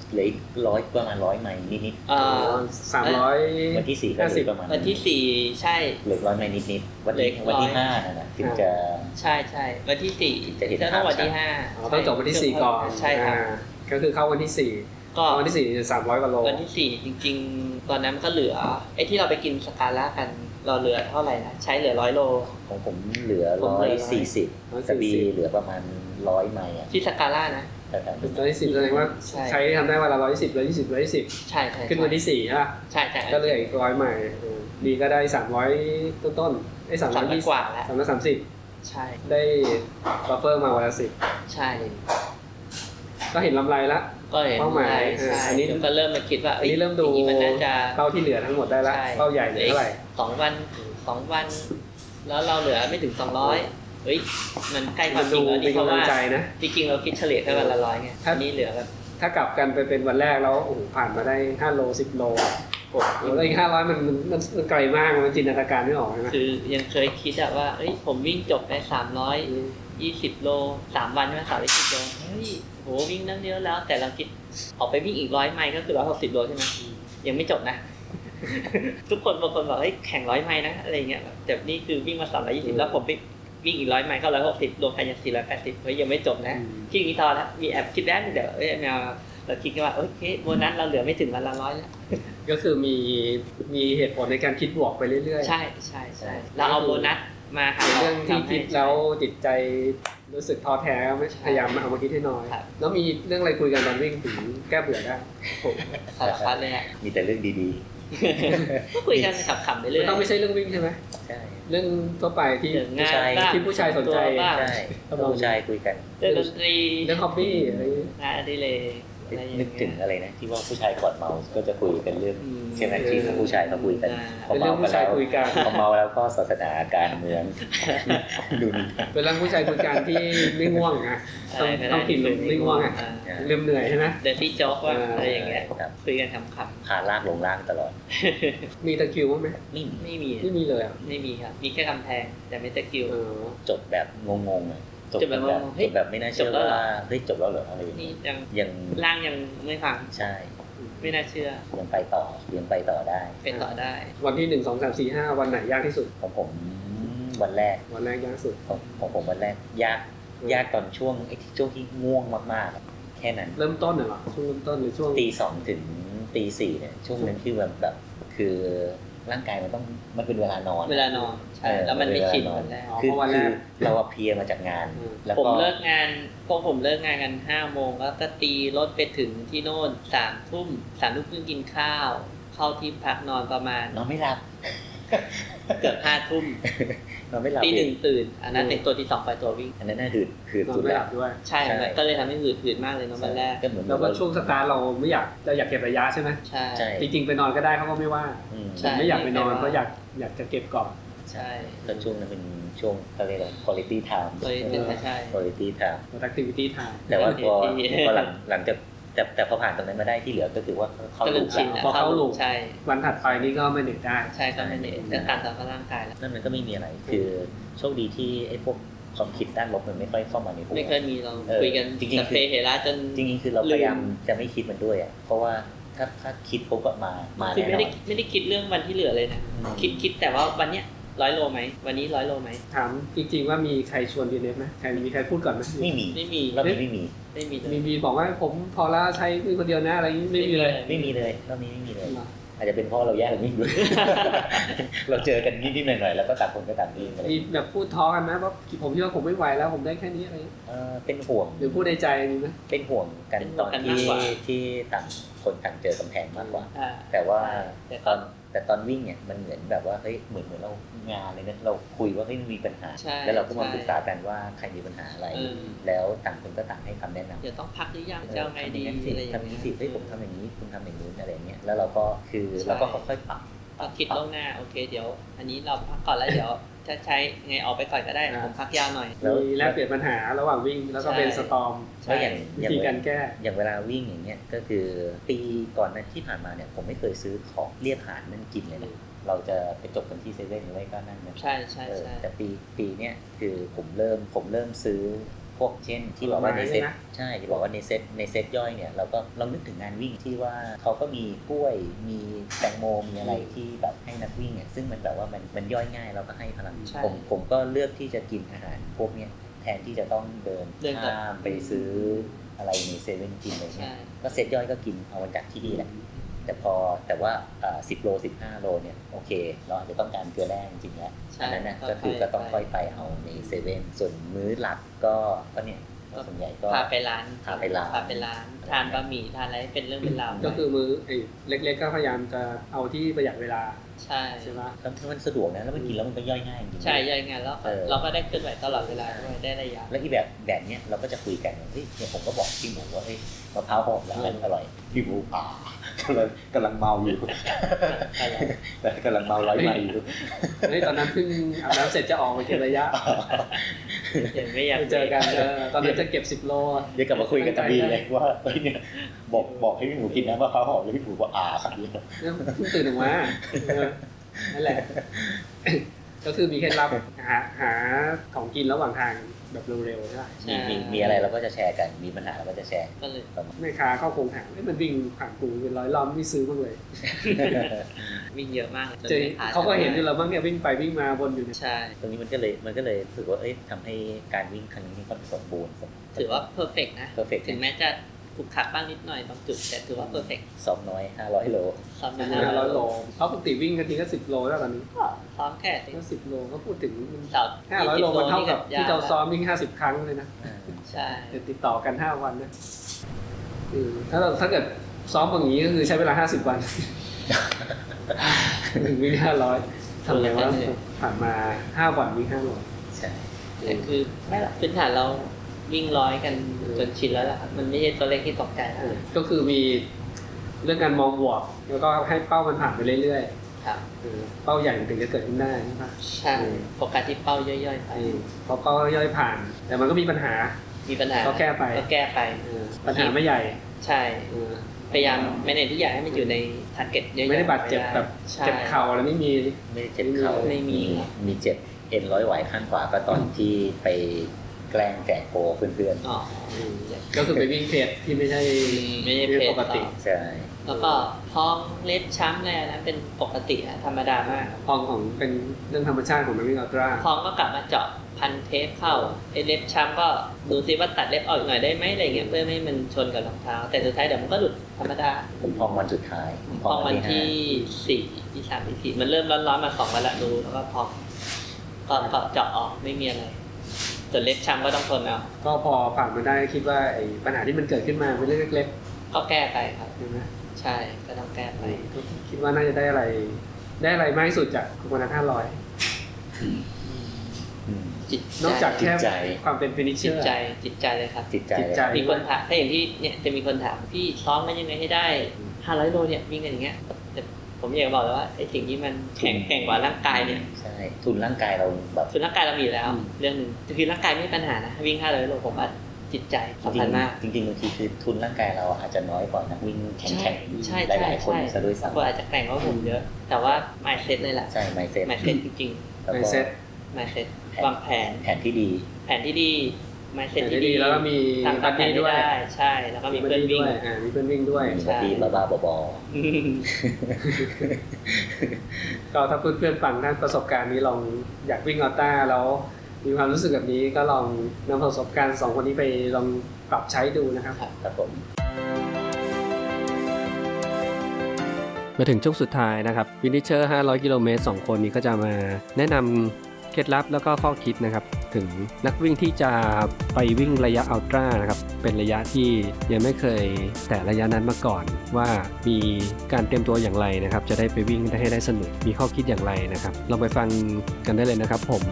เหลืออีกร้อยประมาณร้อยไมล์นิดเอ่อสามร้อยๆวันที่สี่ก็เหลือประมาณวันที่สี่ใช่เหลือร้อยไมล์นิดๆวันที่เหลือวันที่ร้อยห้านั่นน่ะถึงจะใช่ใช่วันที่สี่จะเห็นต้องวันที่ภาพชัดห้าอ๋อต้องจบวันที่สี่ก่อนใช่ครับอ่าก็คือเข้าวันที่สี่ก็วันที่สี่จะสามร้อยกว่าโลวันที่สี่จริงๆ ตอนนั้นมันก็เหลือไอ้ที่เราไปกินสกาล่ากันเราเหลือเท่าไหร่นะใช้เหลือร้อยโลของผมเหลือผมร้อเหลืยอสี่สิบร้อยสี่สิบแต่บีเหลือประมาณร้อยไมล์อ่ะที่สกาล่านะแต่แต่วันที่สิบแสดงว่าใช่ใช้ทำได้วันละร้อยสิบร้อยยี่สิบร้อยยี่สิบใช่ใช่ขึ้นวันที่สี่ใช่ป่ะใช่ใช่ก็เหลืออีกร้อยใหม่ดีก็ได้สามร้อยต้นๆไอ้สามร้สาอมยร้อยยี่กว่าแล้วสามร้อยสามสิบใช่ได้บัฟเฟอร์มาวันละสิบใช่ก็เห็นลำไรละก็เห็นเป้าหมายใช่อันนี้เดี๋ยวก็เริ่มมาคิดว่าอันนี้เริ่มดูย่างนี้มันน่าจะเป้าที่เหลือทั้งหมดได้ละใช่เป้าใหญ่เหลือเท่าไหร่สองวันสองวัน แล้วเราเหลือไม่ถึงสองร้อยเฮ้ยมันใกล้ความจริงแล้วเป็นี่นเพราะกำลังว่าใจนะจริงๆเราคิดเฉลี่ยแค่วันละร้อยไงครับอันนี้เหลือแบบถ้ากลับกันไปเป็นวันแรกแล้วโอ้โหผ่านมาได้ห้าโลสิบโลโอ้โหแล้วอีกห้าร้อยมันมันมันมันไกลมากมันจินตนาการไม่ออกใช่ไหมคือยังเคยคิดอะว่าเอ้ยผมวิ่งจบได้สามร้อยยี่สิบโลสามวันใช่ไหมสามร้อยสิบโลเฮ้ยโหวิ่งนั่งเยอะแล้ว แต่เราคิดออกไปวิ่งอีกร้อยไมล์ก็คือร้อยหกสิบโลใช่ไหมยังไม่จบนะ ทุกคนบางคนบอกเฮ้ยแข่งร้อยไมล์นะอะไรเงี้ยแต่นี่คือวิ่งมาสามร้อยยี่สิบแล้วผมไปวิ่งอีกร้อยไมล์ก็ร้อยหกสิบรวมกันยังสี่ร้อยแปดสิบเฮ้ยยังไม่จบนะคิดอย่างนี้ต่อแล้วมีแอบคิดแล้วเดี๋ยวเอ้ยแมวเราคิดกันว่าโอเคโบนัสเราเหลือไม่ถึงวันละร้อยแล้วก็คือมีมีเหตุผลในการคิดบวกไปเรื่อยๆใช่ใช่ใช่เราเอาโบนัสมาหาเรื่องที่ทำให้คิดแล้วจิตใจรู้สึกท้อแท้ก็ไม่พยายามมาเอามาคิดให้น้อยครับแล้วมีเรื่องอะไรคุยกันตอนวิ่งถึงแก้เบื่อได้ผมสารพัดเลยอะมีแต่เรื่องดีก็คุยกันขำๆไปเรื่อยมันต้องไม่ใช่เรื่องวิ่งใช่ไหมๆ ใช่เรื่องทั่วไปที่เรื่องงานผู้ชายบ้างที่ผู้ชายสนใจตัวบ้างใช่ถ้าผู้ชายคุยกันเรื่องดนตรีเรื่องฮอบบี้อะไรอย่างเงี้ยงานอดิเรกอะไรอย่างนึเงี้กยถึงอะไรนะที่ว่าผู้ชายกอดเมาก็จะคุยกันเรื่องอืมใช่ไหมที่ผู้ชายเขาคุยกันอ่าพอเป็นเรื่เมาองไปผู้ชายแล้วคุยกันพอเมาแล้วก็ศาสนาการเมืองดูนี่เป็นเรื่องผู้ชายคุยกันที่ไม่ง่วงนะต้องอะไรก็ได้ต้องกินไม่ง่วงอ่ะอ่าลืมเหนื่อยใช่ไหมเดินที่โจ๊กว่าอ่าอะไรอย่างเงี้ยครับคุยกันขำพาลากลงล่างตลอดมีตะคริวบ้างไหมไม่มีๆไม่มีไม่มีเลยอ่ะไม่มีครับมีแค่กำแพงแต่ไม่ตะกิ้วเออจบแบบงงๆอะจบจบแบบแบบงงๆเฮ้จยบแบบไม่น่าเชื่อจบแล้วเหรอว่าเฮ้ยจบแล้วเหรออะไรอย่างนี่เงี้ยยังยังร่างยังไม่ฟังใช่ไม่น่าเชื่อยังไปต่อยังไปต่อได้เป็นต่อได้วันที่หนึ่งสองสามสี่ห้าวันไหนยากที่สุดของผมวันแรกวันแรกยากสุดของของผมวันแรกยากยากตอนช่วงไอ้ที่ช่วงที่ง่วงมากๆอะแค่นั้นเริ่มต้นเหรอช่วงเริ่มต้นหรือช่วงตีสองถึงตีสี่เนี่ยช่วงนั้นคือแบบแบบคือร่างกายมันต้องมันเป็นเวลานอนเวลานอนใช่เออแล้วมันไม่ชินเวลานอนวันแรกอ๋อคือเพราะวันแรคือก เราอะเพลียมาจากงานอืมแล้วผมก็เลิกงานพวกผมเลิกงานกันห้าโมงแล้วก็ตีรถไปถึงที่โน่นสามทุ่มสามทุ่มครึ่งกินข้าว เข้าที่พักนอนประมาณนอนไม่หลับเกือบห้าทุ่มนอนไม่หลับตีหนึ่งเลยตื่น อันนั้นเป็นตัวที่สองไปตัววิ่งอันนั้นน่าหืดหืดนอสุนดไม่หแล้ลัวบด้วยใช่ใช่มันก็เลยทำให้หืดหืดมากเลยเนอะวันแรกก็เหมือนแล้วก็ช่วงสตาร์ทเราไม่อยากเราอยากเก็บระยะใช่ไหมใช่ใช่จริงๆไปนอนก็ได้เขาก็ไม่ว่าอืมใช่ไม่อยากไปนอนเพราะอยากอยากจะเก็บก่อนใช่ก็ช่วงนั้นเป็นช่วงเขาเรียกอะไร quality time เลยเป็นใช่ quality time productivity time แต่ว่าพอที่พอหลังหลังจากแต่แต่พอผ่านตรงนั้นมาได้ที่เหลือก็คือว่าเขาก็ลูเริ่มกชินแล้วอะพอเข้าลูกใช่วันถัดไปนี่ก็ไม่เหน็ดได้ใช่ก็ไม่เน้นเรื่องการสภาพร่างกายแล้วนั่นมันก็ไม่มีอะไร คือโชคดีที่ไอ้พวกความคิดด้านลบมันไม่ค่อยเข้ามาในหัวไม่เคยมีเราเออคุยกันจริงๆสเปรย์เฮระจนจริงๆคือเราพยายามจะไม่คิดมันด้วยอ่ะเพราะว่าถ้าถ้าคิดปุ๊บก็มามาคือแน่ไม่นได้อนไม่ได้คิดเรื่องวันที่เหลือเลยนะอืมคิดคิดแต่ว่าวันเนี้ยร้อยโลไหมวันนี้ร้อยโลไหมถามจริงๆว่ามีใครชวน บี เอ็น เอฟ ไหมใครมีใครพูดก่อนไหมไม่มีไม่มีรอบนี้ไม่มีไม่มีเลมียมีบอกว่าผมพอแล้วใช้วิ่งคนเดียวนะอะไรอย่างนี้ไม่มีเลยไม่มีเลยรอบนี้ไม่มีเลย อาจจะเป็นเพราะเราแยกกันวิ่งด้วย เราเจอกันนิดๆหน่อยๆแล้วก็ต่างคนก็ต่างวิ่งอะไรมีแบบพูดท้อกันนะว่าผมคิดว่าผมไม่ไหวแล้วผมได้แค่นี้อะไรอย่างนี้เออเป็นห่วงหรือพูดในใจมีไหมเป็นห่วงกันตอนที่ที่ต่างคนต่างเจอกำแพงมากกว่าอ่าแต่ว่าแต่ตอนแต่ตอนวิ่งเนี่ยมันเหมือนแบบว่าเฮ้ยเหมือนเหมือนเรางานเลยนะเราคุยว่าเฮ้ยมันมีปัญหาใช่แล้วเราก็มาใช่ปรึกษากันว่าใครมีปัญหาอะไรเออแล้วต่างคนก็ต่างให้คำแนะนำเดี๋ยวต้องพักหรือยังเออจะเอาไงดีทำอย่างนั้นสิอะไรอย่างทำอย่างเงี้นี้ยสิเฮ้ยผมทำอย่างนี้คุณทำอย่างนู้นอะไรอย่างเงี้ยแล้วเราก็คือใช่เราก็ค่อยๆปรับก็คิดล่วงหน้าโอเคเดี๋ยว อันนี้เราพักก่อนแล้วเดี๋ยวจะใช้ไงออกไปก่อนก็ได้ผมพักยาวหน่อยแล้วมีแลกเปลี่ยนปัญหาระหว่างวิ่งแล้วก็เป็นใช่สตอร์มแล้วอย่างวิอย่างธีเวกาลารแก้อย่างเวลาวิ่งอย่างเงี้ยก็คือปีก่อนนั้นที่ผ่านมาเนี่ยผมไม่เคยซื้อของเรียกอาหารนั่นกินเลยนะเราจะไปจบกันที่เซเว่นหรือไม่ก็นั่นนะใช่ใช่เออใช่แต่ปีปีเนี้ยคือผมเริ่มผมเริ่มซื้อพพวกเช่นที่บอกว่าในเซตใช่ที่บอกว่าในเซตในเซตย่อยเนี่ยเราก็ลองนึกถึงงานวิ่งที่ว่าเขาก็มีกล้วยมีแตงโมมีอะไรที่แบบให้นักวิ่งเนี่ยซึ่งมันแบบว่ามันมันย่อยง่ายเราก็ให้พลังผมผมก็เลือกที่จะกินอาหารพวกเนี้ยแทนที่จะต้องเดินข้ามไปซื้ออะไรในเซเว่นกินอะไรเงี้ยก็เซตย่อยก็กินเอาจากที่ดีแหละแต่พอแต่ว่าสิบโลสิบห้าโลเนี่ยโอเคเราอาจจะต้องการเกลือแร่จริงๆแล้วอันนั้นนะก็คือก็ต้องค่อยไปเอาในเซเว่นส่วนมื้อหลักก็ก็เนี่ยส่วนใหญ่ก็พาไปร้านพาไปร้านพาไปร้านทานบะหมี่ทานอะไรเป็นเรื่องเป็นราวก็คือมื้อไอ้เล็กๆก็พยายามจะเอาที่ประหยัดเวลาใช่ใช่ไหมแล้วมันสะดวกนะแล้วมันกินแล้วมันก็ย่อยง่ายจริงใช่ย่อยง่ายแล้วเราก็ได้เคลื่อนไหวตลอดเวลาด้วยได้ระยะแล้วที่แบบแบบเนี้ยเราก็จะคุยกันเฮ้ยเนี่ยผมก็บอกพี่หมูว่าเฮ้ยมะพร้าวหอมร้านนั้นอร่อยพี่หมูอ่ากำลังกำลังเมาอยู่แต่กำลังเมาร้อยไมล์อยู่เฮ้ยตอนนั้นเพิ่งอาบน้ำเสร็จจะออกไปเก็บระยะยังไม่อยากเจอกันตอนนั้นจะเก็บสิบโลเดี๋ยวกลับมาคุยกันตะบีเลยว่าเฮ้ยเนี่ยบอกบอกให้พี่หมูกินนะมะพร้าวหอมแล้วพี่หมูบอกอ่าครับเนี่ยเพิ่งตื่นออกมานั่นแหละก็คือมีเคล็ดลับหาหาของกินระหว่างทางแบบเร็วๆใช่ไหมมีมีมีอะไรเราก็จะแชร์กันมีปัญหาเราก็จะแชร์ก็เลยแม่ค้าเข้าโครงหาไม่มันวิ่งผ่านกูเป็นร้อยรอบไม่ซื้อบ้างเลยวิ่งเยอะมากเจอเขาก็เห็นอยู่แล้วบ้างเนี่ยวิ่งไปวิ่งมาบนอยู่ใช่ตรงนี้มันก็เลยมันก็เลยรู้สึกว่าเอ้ยทำให้การวิ่งครั้งนี้ก็สมบูรณ์ถือว่าเพอร์เฟกต์นะ perfect ถึงแม้จะขุกขักบ้างนิดหน่อยบางจุดแต่ถือว่าเพอร์เฟกต์ซ้อมน้อยห้าร้อยโลซ้อมห้าร้อยโลเขาปกติวิ่งกันทีก็สิบโลแล้วตอนนี้ซ้อมแค่ก็สิบโลก็พูดถึงห้าร้อยโลมันเท่ากับที่เราซ้อมวิ่งห้าสิบครั้งเลยนะใช่ติดต่อกันห้าวันนะถ้าเราถ้าเกิดซ้อมอย่างนี้ก็คือใช้เวลาห้าสิบวันวิ่งห้าร้อยทำไงว่าผ่านมาห้าวันวิ่งห้าร้อยใช่แต่คือไม่หรอกพื้นฐานเราวิ่งร้อยกันจนชินแล้วล่ะครับมันไม่ใช่ตัวเลขที่ตกใจก็คือมีเรื่องการมองบวกแล้วก็ให้เป้ามันผ่านไปเรื่อยๆครับเป้าใหญ่ถึงจะเกิดขึ้นได้ใช่ไหมใช่โฟกัสที่เป้าย่อยๆไปพอเป้าย่อยผ่านแต่มันก็มีปัญหามีปัญหาก็แก้ไปก็แก้ไปปัญหาไม่ใหญ่ใช่พยายามไม่เน้นทุกอย่างให้มันอยู่ในทาร์เก็ตเยอะๆไม่ได้บาดเจ็บแบบเจ็บเข่าอะไรไม่มีไม่เจ็บเข่าไม่มีมีเจ็บเอ็นร้อยไหวข้างขวาก็ตอนที่ไปแกล้งแกะโกเพื่อนๆอ๋อก็คือไปวิ่งเพจที่ไม่ใช่ไม่ใช่เพจปกติใช่แล้วก็พองเล็บช้ำอะไรนั้นเป็นปกติธรรมดามากพองของเป็นเรื่องธรรมชาติของนักวิ่งอัลตร้าพองก็กลับมาเจาะพันเทปเข้าไอ้เล็บช้ำก็ดูซิว่าตัดเล็บออกหน่อยได้ไหมอะไรเงี้ยเพื่อไม่ให้มันชนกับรองเท้าแต่สุดท้ายเดี๋ยวมันก็หลุดธรรมดาผมพองวันสุดท้ายพองวันที่สี่ที่สามที่สี่มันเริ่มร้อนๆมาสองวันละดูแล้วก็พองก็เจาะออกไม่มีอะไรส่วนเล็บช้ำก็ต้องทนเอาก็พอผ่านมาได้คิดว่าไอ้ปัญหาที่มันเกิดขึ้นมาเป็นเรื่องเล็กๆก็แก้ไปครับใช่ไหมใช่ก็ต้องแก้ไปคิดว่าน่าจะได้อะไรได้อะไรมากที่สุดจากวันนั้นห้าร้อยนอกจากแค่ความเป็นฟินิชเชอร์จิตใจจิตใจเลยครับจิตใจมีคนถามถ้าอย่างที่เนี่ยจะมีคนถามพี่ซ้อมมันยังไงให้ได้ห้าร้อยโลเนี่ยวิ่งกันอย่างเงี้ยแต่ผมอยากบอกเลยว่าไอ้สิ่งที่มันแข็งแกร่งกว่าร่างกายเนี่ยใช่ทุนร่างกายเราแบบทุนร่างกายเรามีแล้วเรื่องนึงคือร่างกายไม่มีปัญหานะวิ่งห้าร้อยโลผมว่าจิตใจสำคัญมากจริงๆบางทีคือทุนร่างกายเราอาจจะน้อยกว่านักวิ่งแข็งๆหลายๆคนซะด้วยซ้ำก็อาจจะแกร่งกว่าผมเยอะแต่ว่า mindset เลยแหละใช่ mindset mindset จริงๆ mindset mindset วางแผนแผนที่ดีแผนที่ดี mindset ที่ดีแล้วก็มีทำแผนด้วยใช่แล้วก็มีเพื่อนวิ่งอ่ามีเพื่อนวิ่งด้วยมีดีบ้าๆบอๆก็ถ้าเพื่อนๆฟังท่านประสบการณ์นี้ลองอยากวิ่งอัลต้าแล้วมีความรู้สึกแบบนี้ก็ลองนำประสบการณ์สองคนนี้ไปลองปรับใช้ดูนะครับครับผมมาถึงช่วงสุดท้ายนะครับวินิชเชอร์ห้าร้อยกิโลเมตรสองคนนี้ก็จะมาแนะนำเคล็ดลับแล้วก็ข้อคิดนะครับถึงนักวิ่งที่จะไปวิ่งระยะอัลตร้านะครับเป็นระยะที่ยังไม่เคยแต่ระยะนั้นมาก่อนว่ามีการเตรียมตัวอย่างไรนะครับจะได้ไปวิ่งได้ให้ได้สนุกมีข้อคิดอย่างไรนะครับลองไปฟังกันได้เลยนะครับผม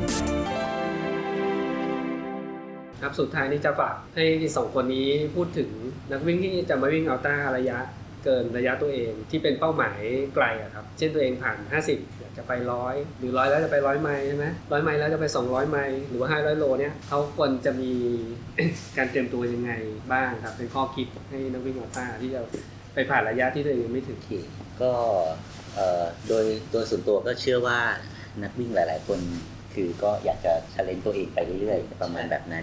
ครับสุดท้ายนี้จะฝากให้สองคนนี้พูดถึงนักวิ่งที่จะมาวิ่งอัลตร้าระยะเกินระยะตัวเองที่เป็นเป้าหมายไกลอะครับเช่นตัวเองผ่านห้าสิบอยากจะไปหนึ่งร้อยหรือหนึ่งร้อยแล้วจะไปหนึ่งร้อยไมล์ใช่ไหมหนึ่งร้อยไมล์แล้วจะไปสองร้อยไมล์หรือว่าห้าร้อยโลเนี่ยเขาควรจะมี การเตรียมตัวยังไงบ้างครับเป็นข้อคิดให้นักวิ่งอัลตร้าที่จะไปผ่านระยะที่ตัวเองไม่ถึงก็โดยโดยส่วนตัวก็เชื่อว่านักวิ่งหลายๆคนคือก็อยากจะ challenge ตัวเองไปเรื่อยๆประมาณแบบนั้น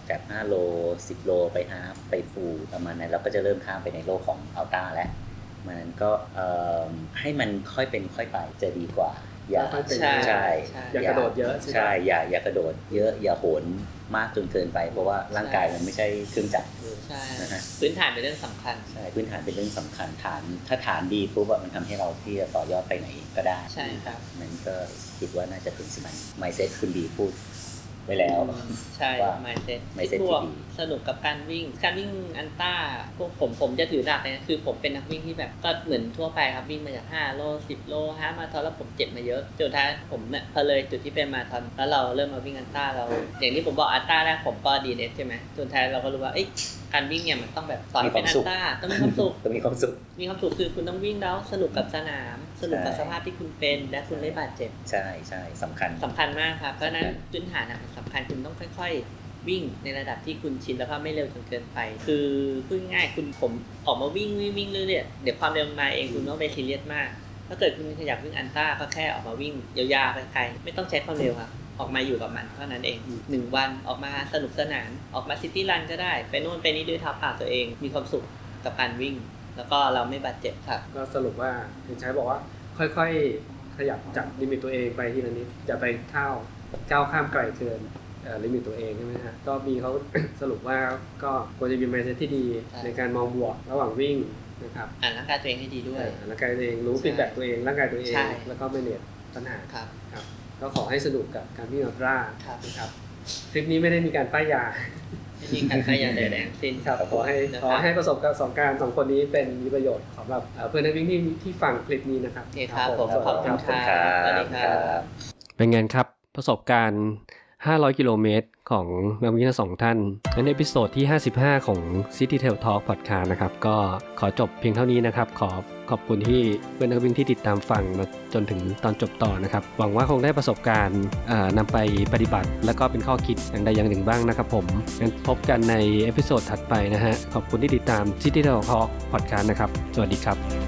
จากห้าโลสิบโลไปฮาล์ฟไปฟูลประมาณนั้นเราก็จะเริ่มข้ามไปในโลกของอัลต้าแล้วมันก็ให้มันค่อยเป็นค่อยไปจะดีกว่าอย่าใช่ใช่อย่ากระโดดเยอะใช่อย่าอย่ากระโดดเยอะอย่าโหนมากจนเกินไปเพราะว่าร่างกายมันไม่ใช่เครื่องจักรใช่นะฮะพื้นฐานเป็นเรื่องสำคัญใช่พื้นฐานเป็นเรื่องสำคัญฐานถ้าฐานดีปุ๊บมันทำให้เราที่จะต่อยอดไปไหนก็ได้ใช่ครับมันก็คิดว่าน่าจะถึงสิมัน mindset คุณดีพูดไว้แล้วใช่ mindset mindset ที่ดีสนุกกับการวิ่งการวิ่งอันต้าพวกผมผมจะถือหลักเลยนะคือผมเป็นนักวิ่งที่แบบก็เหมือนทั่วไปครับวิ่งมาจากห้าโลสิบโลฮาล์ฟมาราธอนแล้วผมเจ็บมาเยอะจนท้ายผมเนี่ยพอเลยจุดที่เป็นมาราธอนแล้วเราเริ่มมาวิ่งอันต้าเราอย่างที่ผมบอกอันต้าแรกผมก็ ดี เอ็น เอส ใช่ไหมจนท้ายเราก็รู้ว่าเอ้ยการวิ่งเนี่ยมันต้องแบบตอนเป็นอันต้าต้องมีความสุขต้องมีความสุขมีความสุขคือคุณต้องวิ่งแล้วสนุกกับสนามสนุกกับสภาพที่คุณเป็นและคุณไม่บาดเจ็บใช่ใช่สำคัญสำคัญมากครับเพราะนั้นพื้นฐานนะสำคัญคุณต้องค่อยๆวิ่งในระดับที่คุณชินแล้วก็ไม่เร็วจนเกินไปคือพูดง่ายคุณผมออกมาวิ่งวิ่งวิ่งเรื่อยๆเดี๋ยวความเร็วมาเองคุณต้องไปซีเรียสมากถ้าเกิดคุณอยากวิ่งอันต้าก็แค่ออกมาวิ่งยาวๆไกลๆไม่ต้องใช้ความเร็วครับออกมาอยู่กับมันเท่านั้นเองหนึ่งวันออกมาสนุกสนานออกมาซิตี้รันก็ได้ไปโน่นไปนี่ด้วยเท้าเปล่าตัวเองมีความสุขกับการวิ่งแล้วก็เราไม่บาดเจ็บครับก็สรุปว่าคุณใช้บอกว่าค่อยๆขยับจากลิมิตตัวเองไปทีละนิดจะไปเข้าก้าวข้ามไกลเกินลิมิตตัวเองใช่ไหมฮะก็มีเขา สรุปว่าก็ควรจะมี mindset ที่ดีในการมองบวกระหว่างวิ่งนะครับอ่านร่างกายตัวเองให้ดีด้วยอ่านร่างกายตัวเองรู้ฟีดแบ็กตัวเองร่างกายตัวเองแล้วก็ไม่เน็ตปัญหาครับครับก็ขอให้สนุกกับการวิ่งอัลตร้านะครับคลิปนี้ไม่ได้มีการป้ายยาไม่มีการป้ายยาใดๆทั้งสิ้นครับขอให้ขอให้ประสบการณ์สองการสองคนนี้เป็นมีประโยชน์สำหรับเพื่อนนักวิ่งที่ที่ฟังคลิปนี้นะครับโอเคครับผมขอบคุณครับสวัสดีครับเป็นไงครับประสบการณ์ห้าร้อยกิโลเมตรของนักวิ่งทั้งสองท่านในเอพิโซดที่ห้าสิบห้าของ City Trail Talk Podcast นะครับก็ขอจบเพียงเท่านี้นะครับขอขอบคุณที่เพื่อนนักวิ่งที่ติดตามฟังมาจนถึงตอนจบต่อนะครับหวังว่าคงได้ประสบการณ์นำไปปฏิบัติและก็เป็นข้อคิดอย่างใดอย่างหนึ่งบ้างนะครับผมงั้นพบกันในเอพิโซดถัดไปนะฮะขอบคุณที่ติดตาม City Trail Talk Podcast นะครับสวัสดีครับ